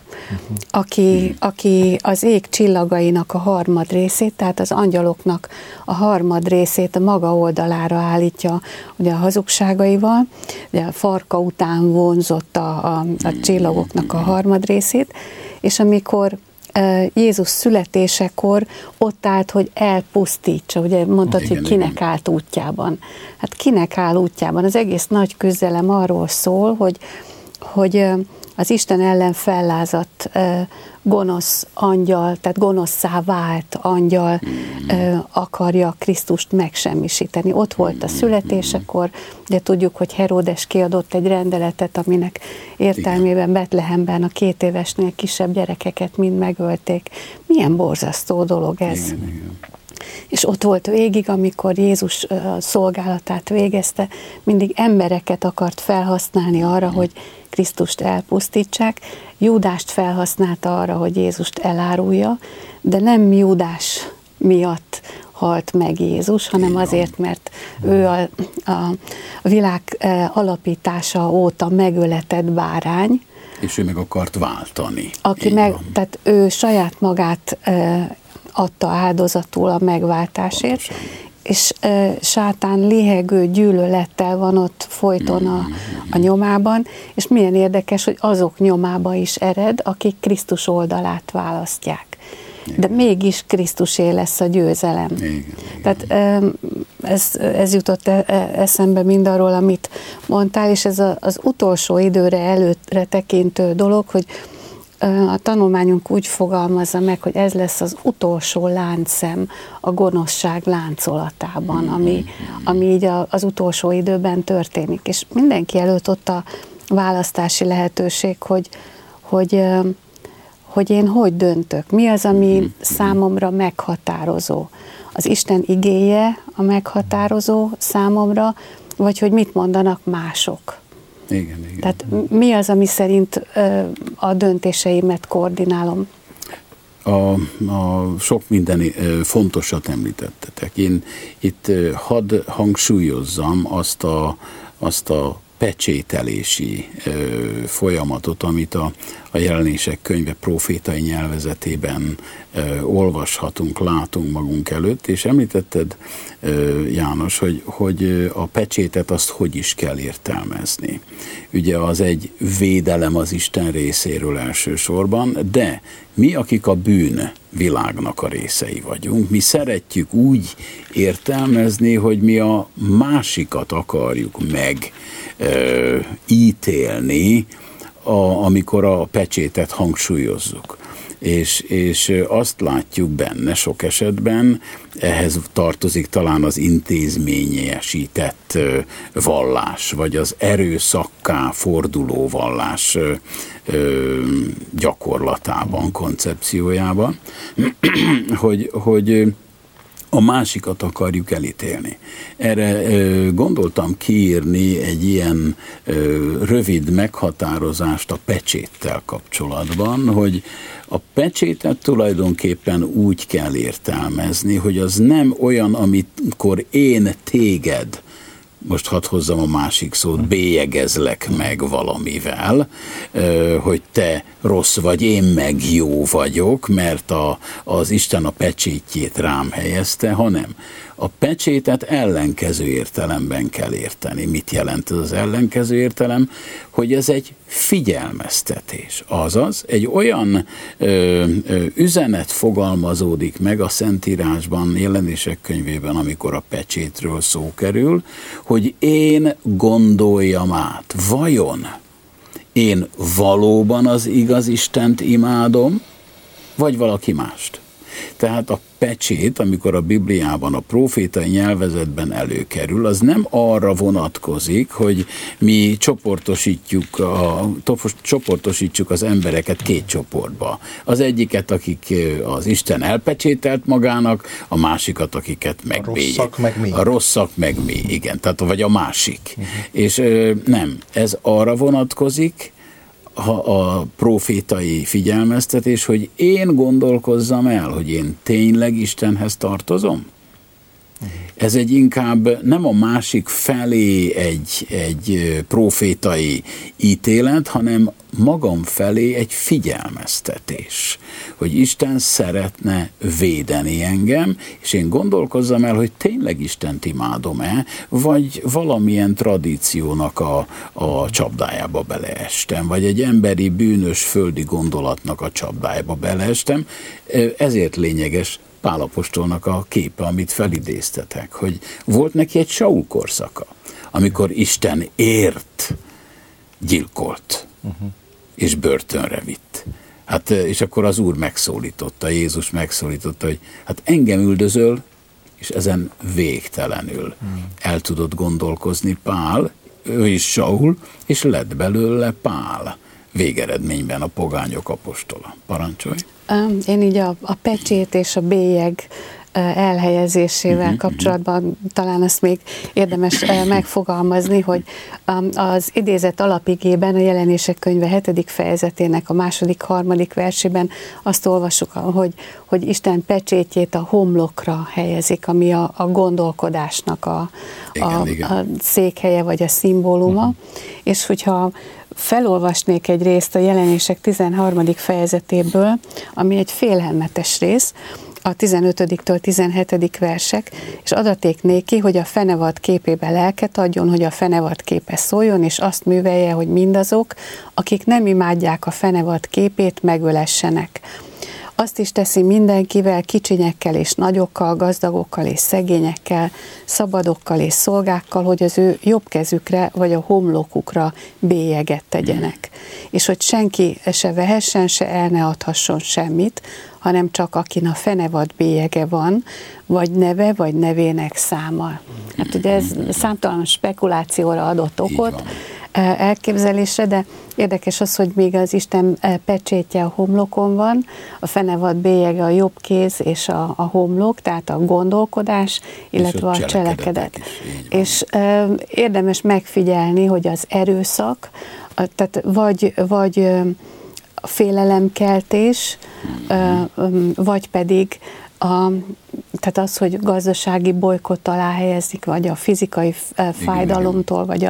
aki az ég csillagainak a harmad részét, tehát az angyaloknak a harmad részét a maga oldalára állítja, ugye a hazugságaival, ugye a farka után vonzott a csillagoknak a harmad részét, és amikor Jézus születésekor ott állt, hogy elpusztítsa, ugye mondtad, hogy kinek állt útjában. Hát kinek áll útjában? Az egész nagy küzdelem arról szól, hogy az Isten ellen fellázadt gonosz angyal, tehát gonoszszá vált angyal akarja Krisztust megsemmisíteni. Ott volt a születésekor, de tudjuk, hogy Heródes kiadott egy rendeletet, aminek értelmében Betlehemben a 2 évesnél kisebb gyerekeket mind megölték. Milyen borzasztó dolog ez. Igen. És ott volt végig, amikor Jézus szolgálatát végezte, mindig embereket akart felhasználni arra, hogy Krisztust elpusztítsák. Júdást felhasználta arra, hogy Jézust elárulja, de nem Júdás miatt halt meg Jézus, hanem azért, mert ő a világ alapítása óta megöletett bárány. És ő meg akart váltani. Tehát ő saját magát adta áldozatul a megváltásért, és sátán lihegő gyűlölettel van ott folyton a nyomában, és milyen érdekes, hogy azok nyomába is ered, akik Krisztus oldalát választják. De mégis Krisztusé lesz a győzelem. Tehát ez jutott eszembe mindarról, amit mondtál, és ez az utolsó időre előre tekintő dolog, hogy a tanulmányunk úgy fogalmazza meg, hogy ez lesz az utolsó láncszem a gonoszság láncolatában, ami így az utolsó időben történik. És mindenki előtt ott a választási lehetőség, hogy én hogy döntök, mi az, ami számomra meghatározó. Az Isten igéje a meghatározó számomra, vagy hogy mit mondanak mások. Igen. Tehát mi az, ami szerint a döntéseimet koordinálom? A sok minden fontosat említettetek. Én itt hadd hangsúlyozzam azt a pecsételési folyamatot, amit a Jelenések könyve prófétai nyelvezetében olvashatunk, látunk magunk előtt, és említetted, János, hogy a pecsétet azt hogy is kell értelmezni. Ugye az egy védelem az Isten részéről elsősorban, de mi, akik a bűn világnak a részei vagyunk, mi szeretjük úgy értelmezni, hogy mi a másikat akarjuk megítélni, amikor a pecsétet hangsúlyozzuk. És azt látjuk benne sok esetben, ehhez tartozik talán az intézményesített vallás, vagy az erőszakká forduló vallás gyakorlatában, koncepciójában, hogy a másikat akarjuk elítélni. Erre gondoltam kiírni egy ilyen rövid meghatározást a pecséttel kapcsolatban, hogy a pecsétet tulajdonképpen úgy kell értelmezni, hogy az nem olyan, amikor én téged, most hadd hozzam a másik szót, bélyegezlek meg valamivel, hogy te rossz vagy, én meg jó vagyok, mert az Isten a pecsétjét rám helyezte, hanem a pecsétet ellenkező értelemben kell érteni. Mit jelent ez az ellenkező értelem? Hogy ez egy figyelmeztetés. Azaz, egy olyan üzenet fogalmazódik meg a Szentírásban, Jelenések könyvében, amikor a pecsétről szó kerül, hogy én gondoljam át, vajon én valóban az igaz Istent imádom, vagy valaki mást. Tehát a pecsét, amikor a Bibliában, a prófétai nyelvezetben előkerül, az nem arra vonatkozik, hogy mi csoportosítsuk az embereket két csoportba. Az egyiket, akik az Isten elpecsételt magának, a másikat, akiket megbélyeg. A rosszak meg mi. A rosszak meg mi, igen. Tehát vagy a másik. És nem, ez arra vonatkozik, a prófétai figyelmeztetés, hogy én gondolkozzam el, hogy én tényleg Istenhez tartozom. Ez egy inkább nem a másik felé egy prófétai ítélet, hanem magam felé egy figyelmeztetés, hogy Isten szeretne védeni engem, és én gondolkozzam el, hogy tényleg Istent imádom-e, vagy valamilyen tradíciónak a csapdájába beleestem, vagy egy emberi bűnös földi gondolatnak a csapdájába beleestem. Ezért lényeges Pál apostolnak a képe, amit felidéztetek, hogy volt neki egy Saul korszaka, amikor Isten gyilkolt, és börtönre vitt. Hát, és akkor az Úr megszólította, Jézus megszólította, hogy hát engem üldözöl, és ezen végtelenül el tudott gondolkozni Pál, ő is Saul, és lett belőle Pál. Végeredményben a pogányok apostola. Parancsolj! Én így a pecsét és a bélyeg elhelyezésével kapcsolatban talán ezt még érdemes megfogalmazni, hogy az idézet alapigében a Jelenések könyve 7. fejezetének a 2.-3. versében azt olvassuk, hogy Isten pecsétjét a homlokra helyezik, ami a gondolkodásnak a székhelye vagy a szimbóluma, és hogyha felolvasnék egy részt a Jelenések 13. fejezetéből, ami egy félelmetes rész, a 15-től 17. versek, és adaték néki, hogy a fenevad képébe lelket adjon, hogy a fenevad képe szóljon, és azt művelje, hogy mindazok, akik nem imádják a fenevad képét, megölessenek. Azt is teszi mindenkivel, kicsinyekkel és nagyokkal, gazdagokkal és szegényekkel, szabadokkal és szolgákkal, hogy az ő jobb kezükre vagy a homlokukra bélyeget tegyenek. És hogy senki se vehessen, se el ne adhasson semmit, hanem csak akin a fenevad bélyege van, vagy neve, vagy nevének száma. Hát ugye ez számtalan spekulációra adott okot, elképzelésre, de érdekes az, hogy még az Isten pecsétje a homlokon van, a fenevad bélyege a jobb kéz és a homlok, tehát a gondolkodás, illetve a cselekedet. És érdemes megfigyelni, hogy az erőszak, tehát vagy a félelemkeltés, vagy pedig tehát az, hogy gazdasági bolykott alá helyezik, vagy a fizikai fájdalomtól, vagy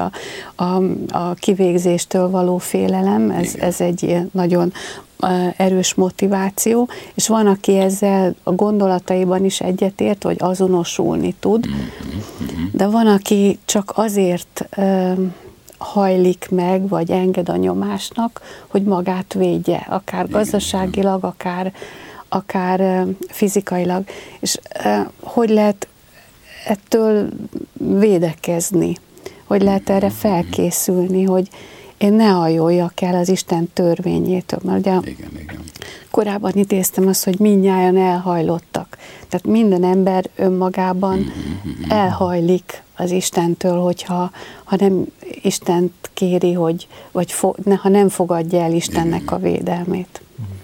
a kivégzéstől való félelem, ez egy nagyon erős motiváció, és van, aki ezzel a gondolataiban is egyetért, vagy azonosulni tud, de van, aki csak azért hajlik meg, vagy enged a nyomásnak, hogy magát védje, akár gazdaságilag, akár fizikailag. És hogy lehet ettől védekezni? Hogy lehet erre felkészülni, hogy én ne hajoljak el az Isten törvényétől? Mert ugye korábban idéztem azt, hogy mindnyájan elhajlottak. Tehát minden ember önmagában elhajlik az Istentől, hogyha nem Istent kéri, ha nem fogadja el Istennek a védelmét.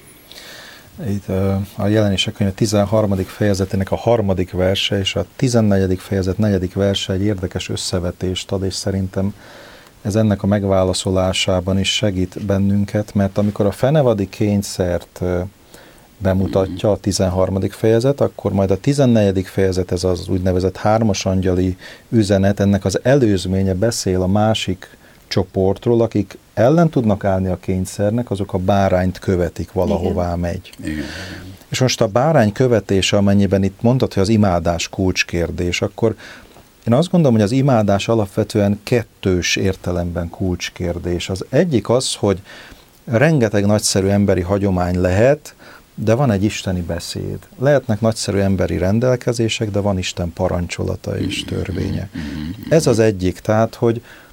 Itt a Jelenések könyve 13. fejezetének a 3. verse és a 14. fejezet 4. verse egy érdekes összevetést ad, és szerintem ez ennek a megválaszolásában is segít bennünket, mert amikor a fenevadi kényszert bemutatja a 13. fejezet, akkor majd a 14. fejezet, ez az úgynevezett hármas angyali üzenet, ennek az előzménye beszél a másik csoportról, akik ellen tudnak állni a kényszernek, azok a bárányt követik, valahová megy. Igen. És most a bárány követése, amennyiben itt mondtad, hogy az imádás kulcskérdés, akkor én azt gondolom, hogy az imádás alapvetően kettős értelemben kulcskérdés. Az egyik az, hogy rengeteg nagyszerű emberi hagyomány lehet, de van egy isteni beszéd. Lehetnek nagyszerű emberi rendelkezések, de van Isten parancsolata és törvénye. Ez az egyik, tehát, hogy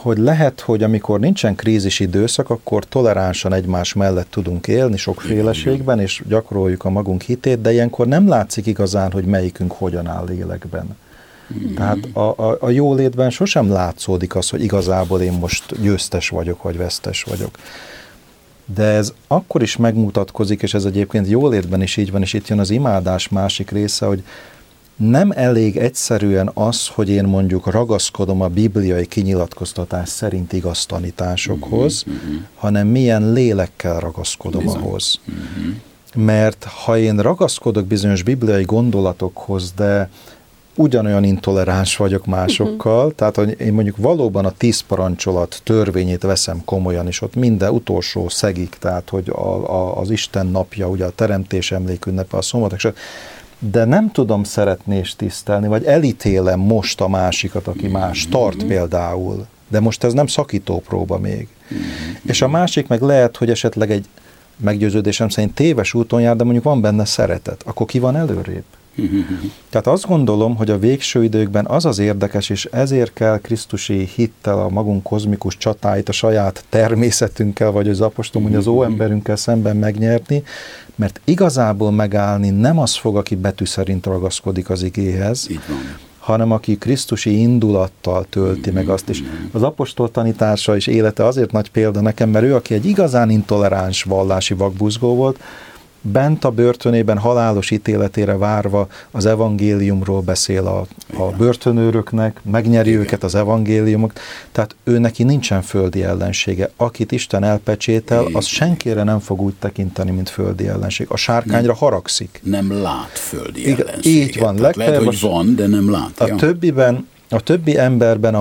hogy lehet, hogy amikor nincsen krízis időszak, akkor toleránsan egymás mellett tudunk élni sokféleségben, és gyakoroljuk a magunk hitét, de ilyenkor nem látszik igazán, hogy melyikünk hogyan áll lélekben. Tehát a jólétben sosem látszódik az, hogy igazából én most győztes vagyok, vagy vesztes vagyok. De ez akkor is megmutatkozik, és ez egyébként jólétben is így van, és itt jön az imádás másik része, hogy nem elég egyszerűen az, hogy én mondjuk ragaszkodom a bibliai kinyilatkoztatás szerint igaz tanításokhoz, hanem milyen lélekkel ragaszkodom ahhoz. Mert ha én ragaszkodok bizonyos bibliai gondolatokhoz, de ugyanolyan intoleráns vagyok másokkal, tehát hogy én mondjuk valóban a 10 parancsolat törvényét veszem komolyan, és ott minden utolsó szegig, tehát hogy az Isten napja, ugye a teremtés emlékünnepe, a szombatok, de nem tudom szeretni és tisztelni, vagy elítélem most a másikat, aki más tart például, de most ez nem szakítópróba még. És a másik meg lehet, hogy esetleg egy meggyőződésem szerint téves úton jár, de mondjuk van benne szeretet, akkor ki van előrébb? Tehát azt gondolom, hogy a végső időkben az az érdekes, és ezért kell krisztusi hittel a magunk kozmikus csatáit a saját természetünkkel, vagy az apostol mondja, az óemberünkkel szemben megnyerni, mert igazából megállni nem az fog, aki betű szerint ragaszkodik az igéhez, hanem aki krisztusi indulattal tölti meg azt is. Az apostol tanítása és élete azért nagy példa nekem, mert ő, aki egy igazán intoleráns vallási vakbuzgó volt, bent a börtönében halálos ítéletére várva az evangéliumról beszél a börtönőröknek, megnyeri őket az evangéliumok, tehát ő neki nincsen földi ellensége. Akit Isten elpecsétel, az senkire nem fog úgy tekinteni, mint földi ellenség. A sárkányra haragszik. Nem lát földi ellenséget. Így van. Lehet, hogy van, de nem látja. A többi emberben a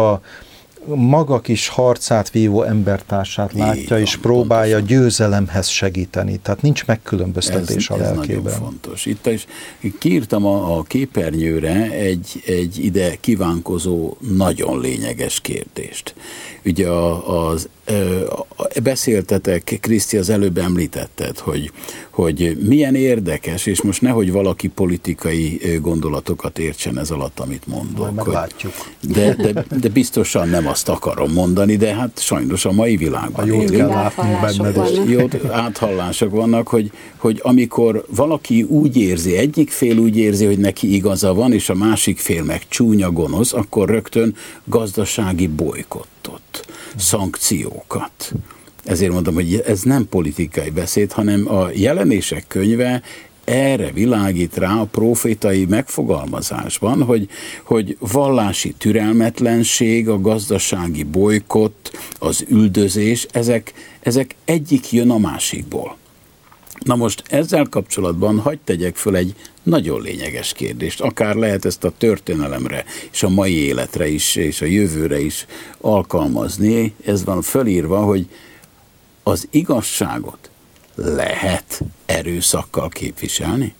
maga kis harcát vívó embertársát látja, és próbálja pontosan győzelemhez segíteni. Tehát nincs megkülönböztetés a lelkében. Ez nagyon fontos. Itt is kiírtam a képernyőre egy ide kívánkozó, nagyon lényeges kérdést. Ugye beszéltetek, Kriszti, az előbb említetted, hogy milyen érdekes, és most nehogy valaki politikai gondolatokat értsen ez alatt, amit mondok. Meglátjuk. De biztosan nem azt akarom mondani, de hát sajnos a mai világban jót kell látni benned. Jó, áthallások vannak, hogy amikor valaki úgy érzi, egyik fél úgy érzi, hogy neki igaza van, és a másik fél meg csúnya, gonosz, akkor rögtön gazdasági bolykottot, szankciókat. Ezért mondom, hogy ez nem politikai beszéd, hanem a Jelenések könyve erre világít rá a profétai megfogalmazásban, hogy vallási türelmetlenség, a gazdasági bolykott, az üldözés, ezek egyik jön a másikból. Na most ezzel kapcsolatban hadd tegyek föl egy nagyon lényeges kérdést, akár lehet ezt a történelemre, és a mai életre is, és a jövőre is alkalmazni. Ez van fölírva, hogy az igazságot lehet erőszakkal képviselni?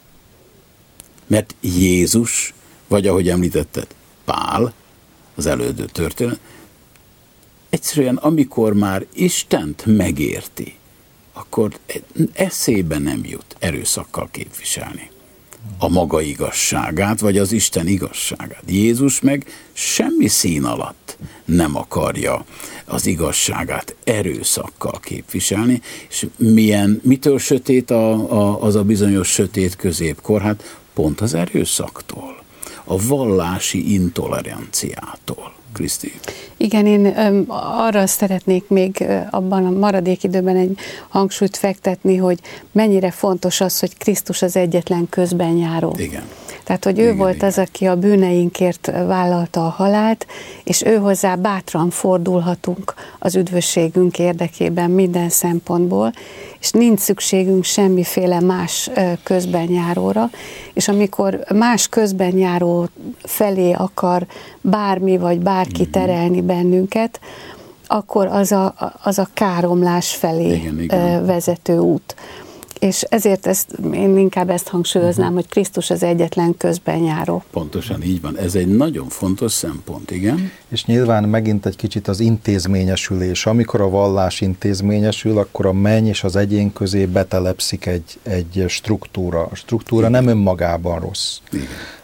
Mert Jézus, vagy ahogy említetted, Pál, az elődő történet, egyszerűen amikor már Istent megérti, akkor eszébe nem jut erőszakkal képviselni a maga igazságát, vagy az Isten igazságát. Jézus meg semmi szín alatt nem akarja az igazságát erőszakkal képviselni, és mitől sötét az a bizonyos sötét középkor? Hát pont az erőszaktól, a vallási intoleranciától. Kriszti? Igen, én arra szeretnék még abban a maradék időben egy hangsúlyt fektetni, hogy mennyire fontos az, hogy Krisztus az egyetlen közbenjáró. Igen. Tehát, hogy ő volt az, aki a bűneinkért vállalta a halált, és ő hozzá bátran fordulhatunk az üdvösségünk érdekében minden szempontból, és nincs szükségünk semmiféle más közbenjáróra, és amikor más közbenjáró felé akar bármi vagy bárki terelni bennünket, akkor az a káromlás felé vezető út. És ezért én inkább ezt hangsúlyoznám, hogy Krisztus az egyetlen közbenjáró. Pontosan így van. Ez egy nagyon fontos szempont, igen. És nyilván megint egy kicsit az intézményesülés. Amikor a vallás intézményesül, akkor a menny és az egyén közé betelepszik egy struktúra. A struktúra nem önmagában rossz. Igen.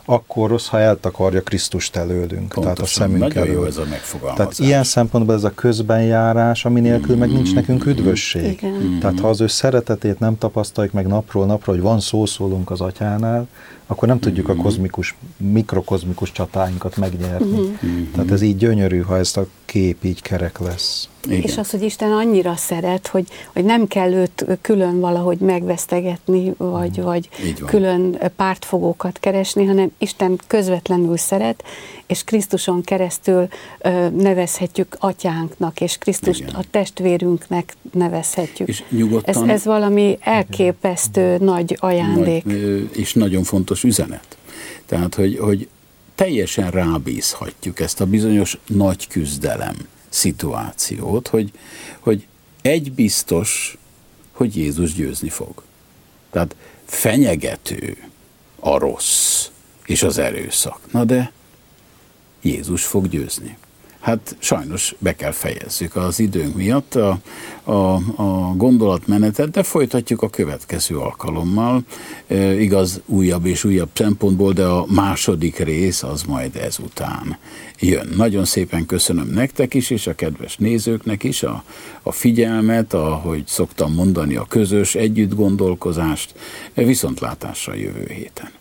akkor rossz, ha eltakarja Krisztust előlünk, Pontosan, tehát a szemünk nagyon elől. jó ez a megfogalmazás. Tehát ilyen szempontból ez a közbenjárás, ami nélkül meg nincs nekünk üdvösség. Igen. Tehát ha az ő szeretetét nem tapasztaljuk meg napról napra, hogy van szószólunk az atyánál, akkor nem tudjuk a mikrokozmikus csatáinkat megnyerni. Tehát ez így gyönyörű, ha ez a kép így kerek lesz. Igen. És az, hogy Isten annyira szeret, hogy nem kell őt külön valahogy megvesztegetni, vagy külön pártfogókat keresni, hanem Isten közvetlenül szeret, és Krisztuson keresztül nevezhetjük atyánknak, és Krisztust a testvérünknek nevezhetjük. És nyugodtan, ez valami elképesztő nagy ajándék. És nagyon fontos üzenet. Tehát, hogy teljesen rábízhatjuk ezt a bizonyos nagy küzdelem szituációt, hogy egy biztos, hogy Jézus győzni fog. Tehát fenyegető a rossz és az erőszak. Na de Jézus fog győzni. Hát sajnos be kell fejezzük az időnk miatt a gondolatmenetet, de folytatjuk a következő alkalommal. Igaz, újabb és újabb szempontból, de a második rész az majd ezután jön. Nagyon szépen köszönöm nektek is, és a kedves nézőknek is a figyelmet, ahogy szoktam mondani, a közös együttgondolkozást. Viszontlátásra jövő héten.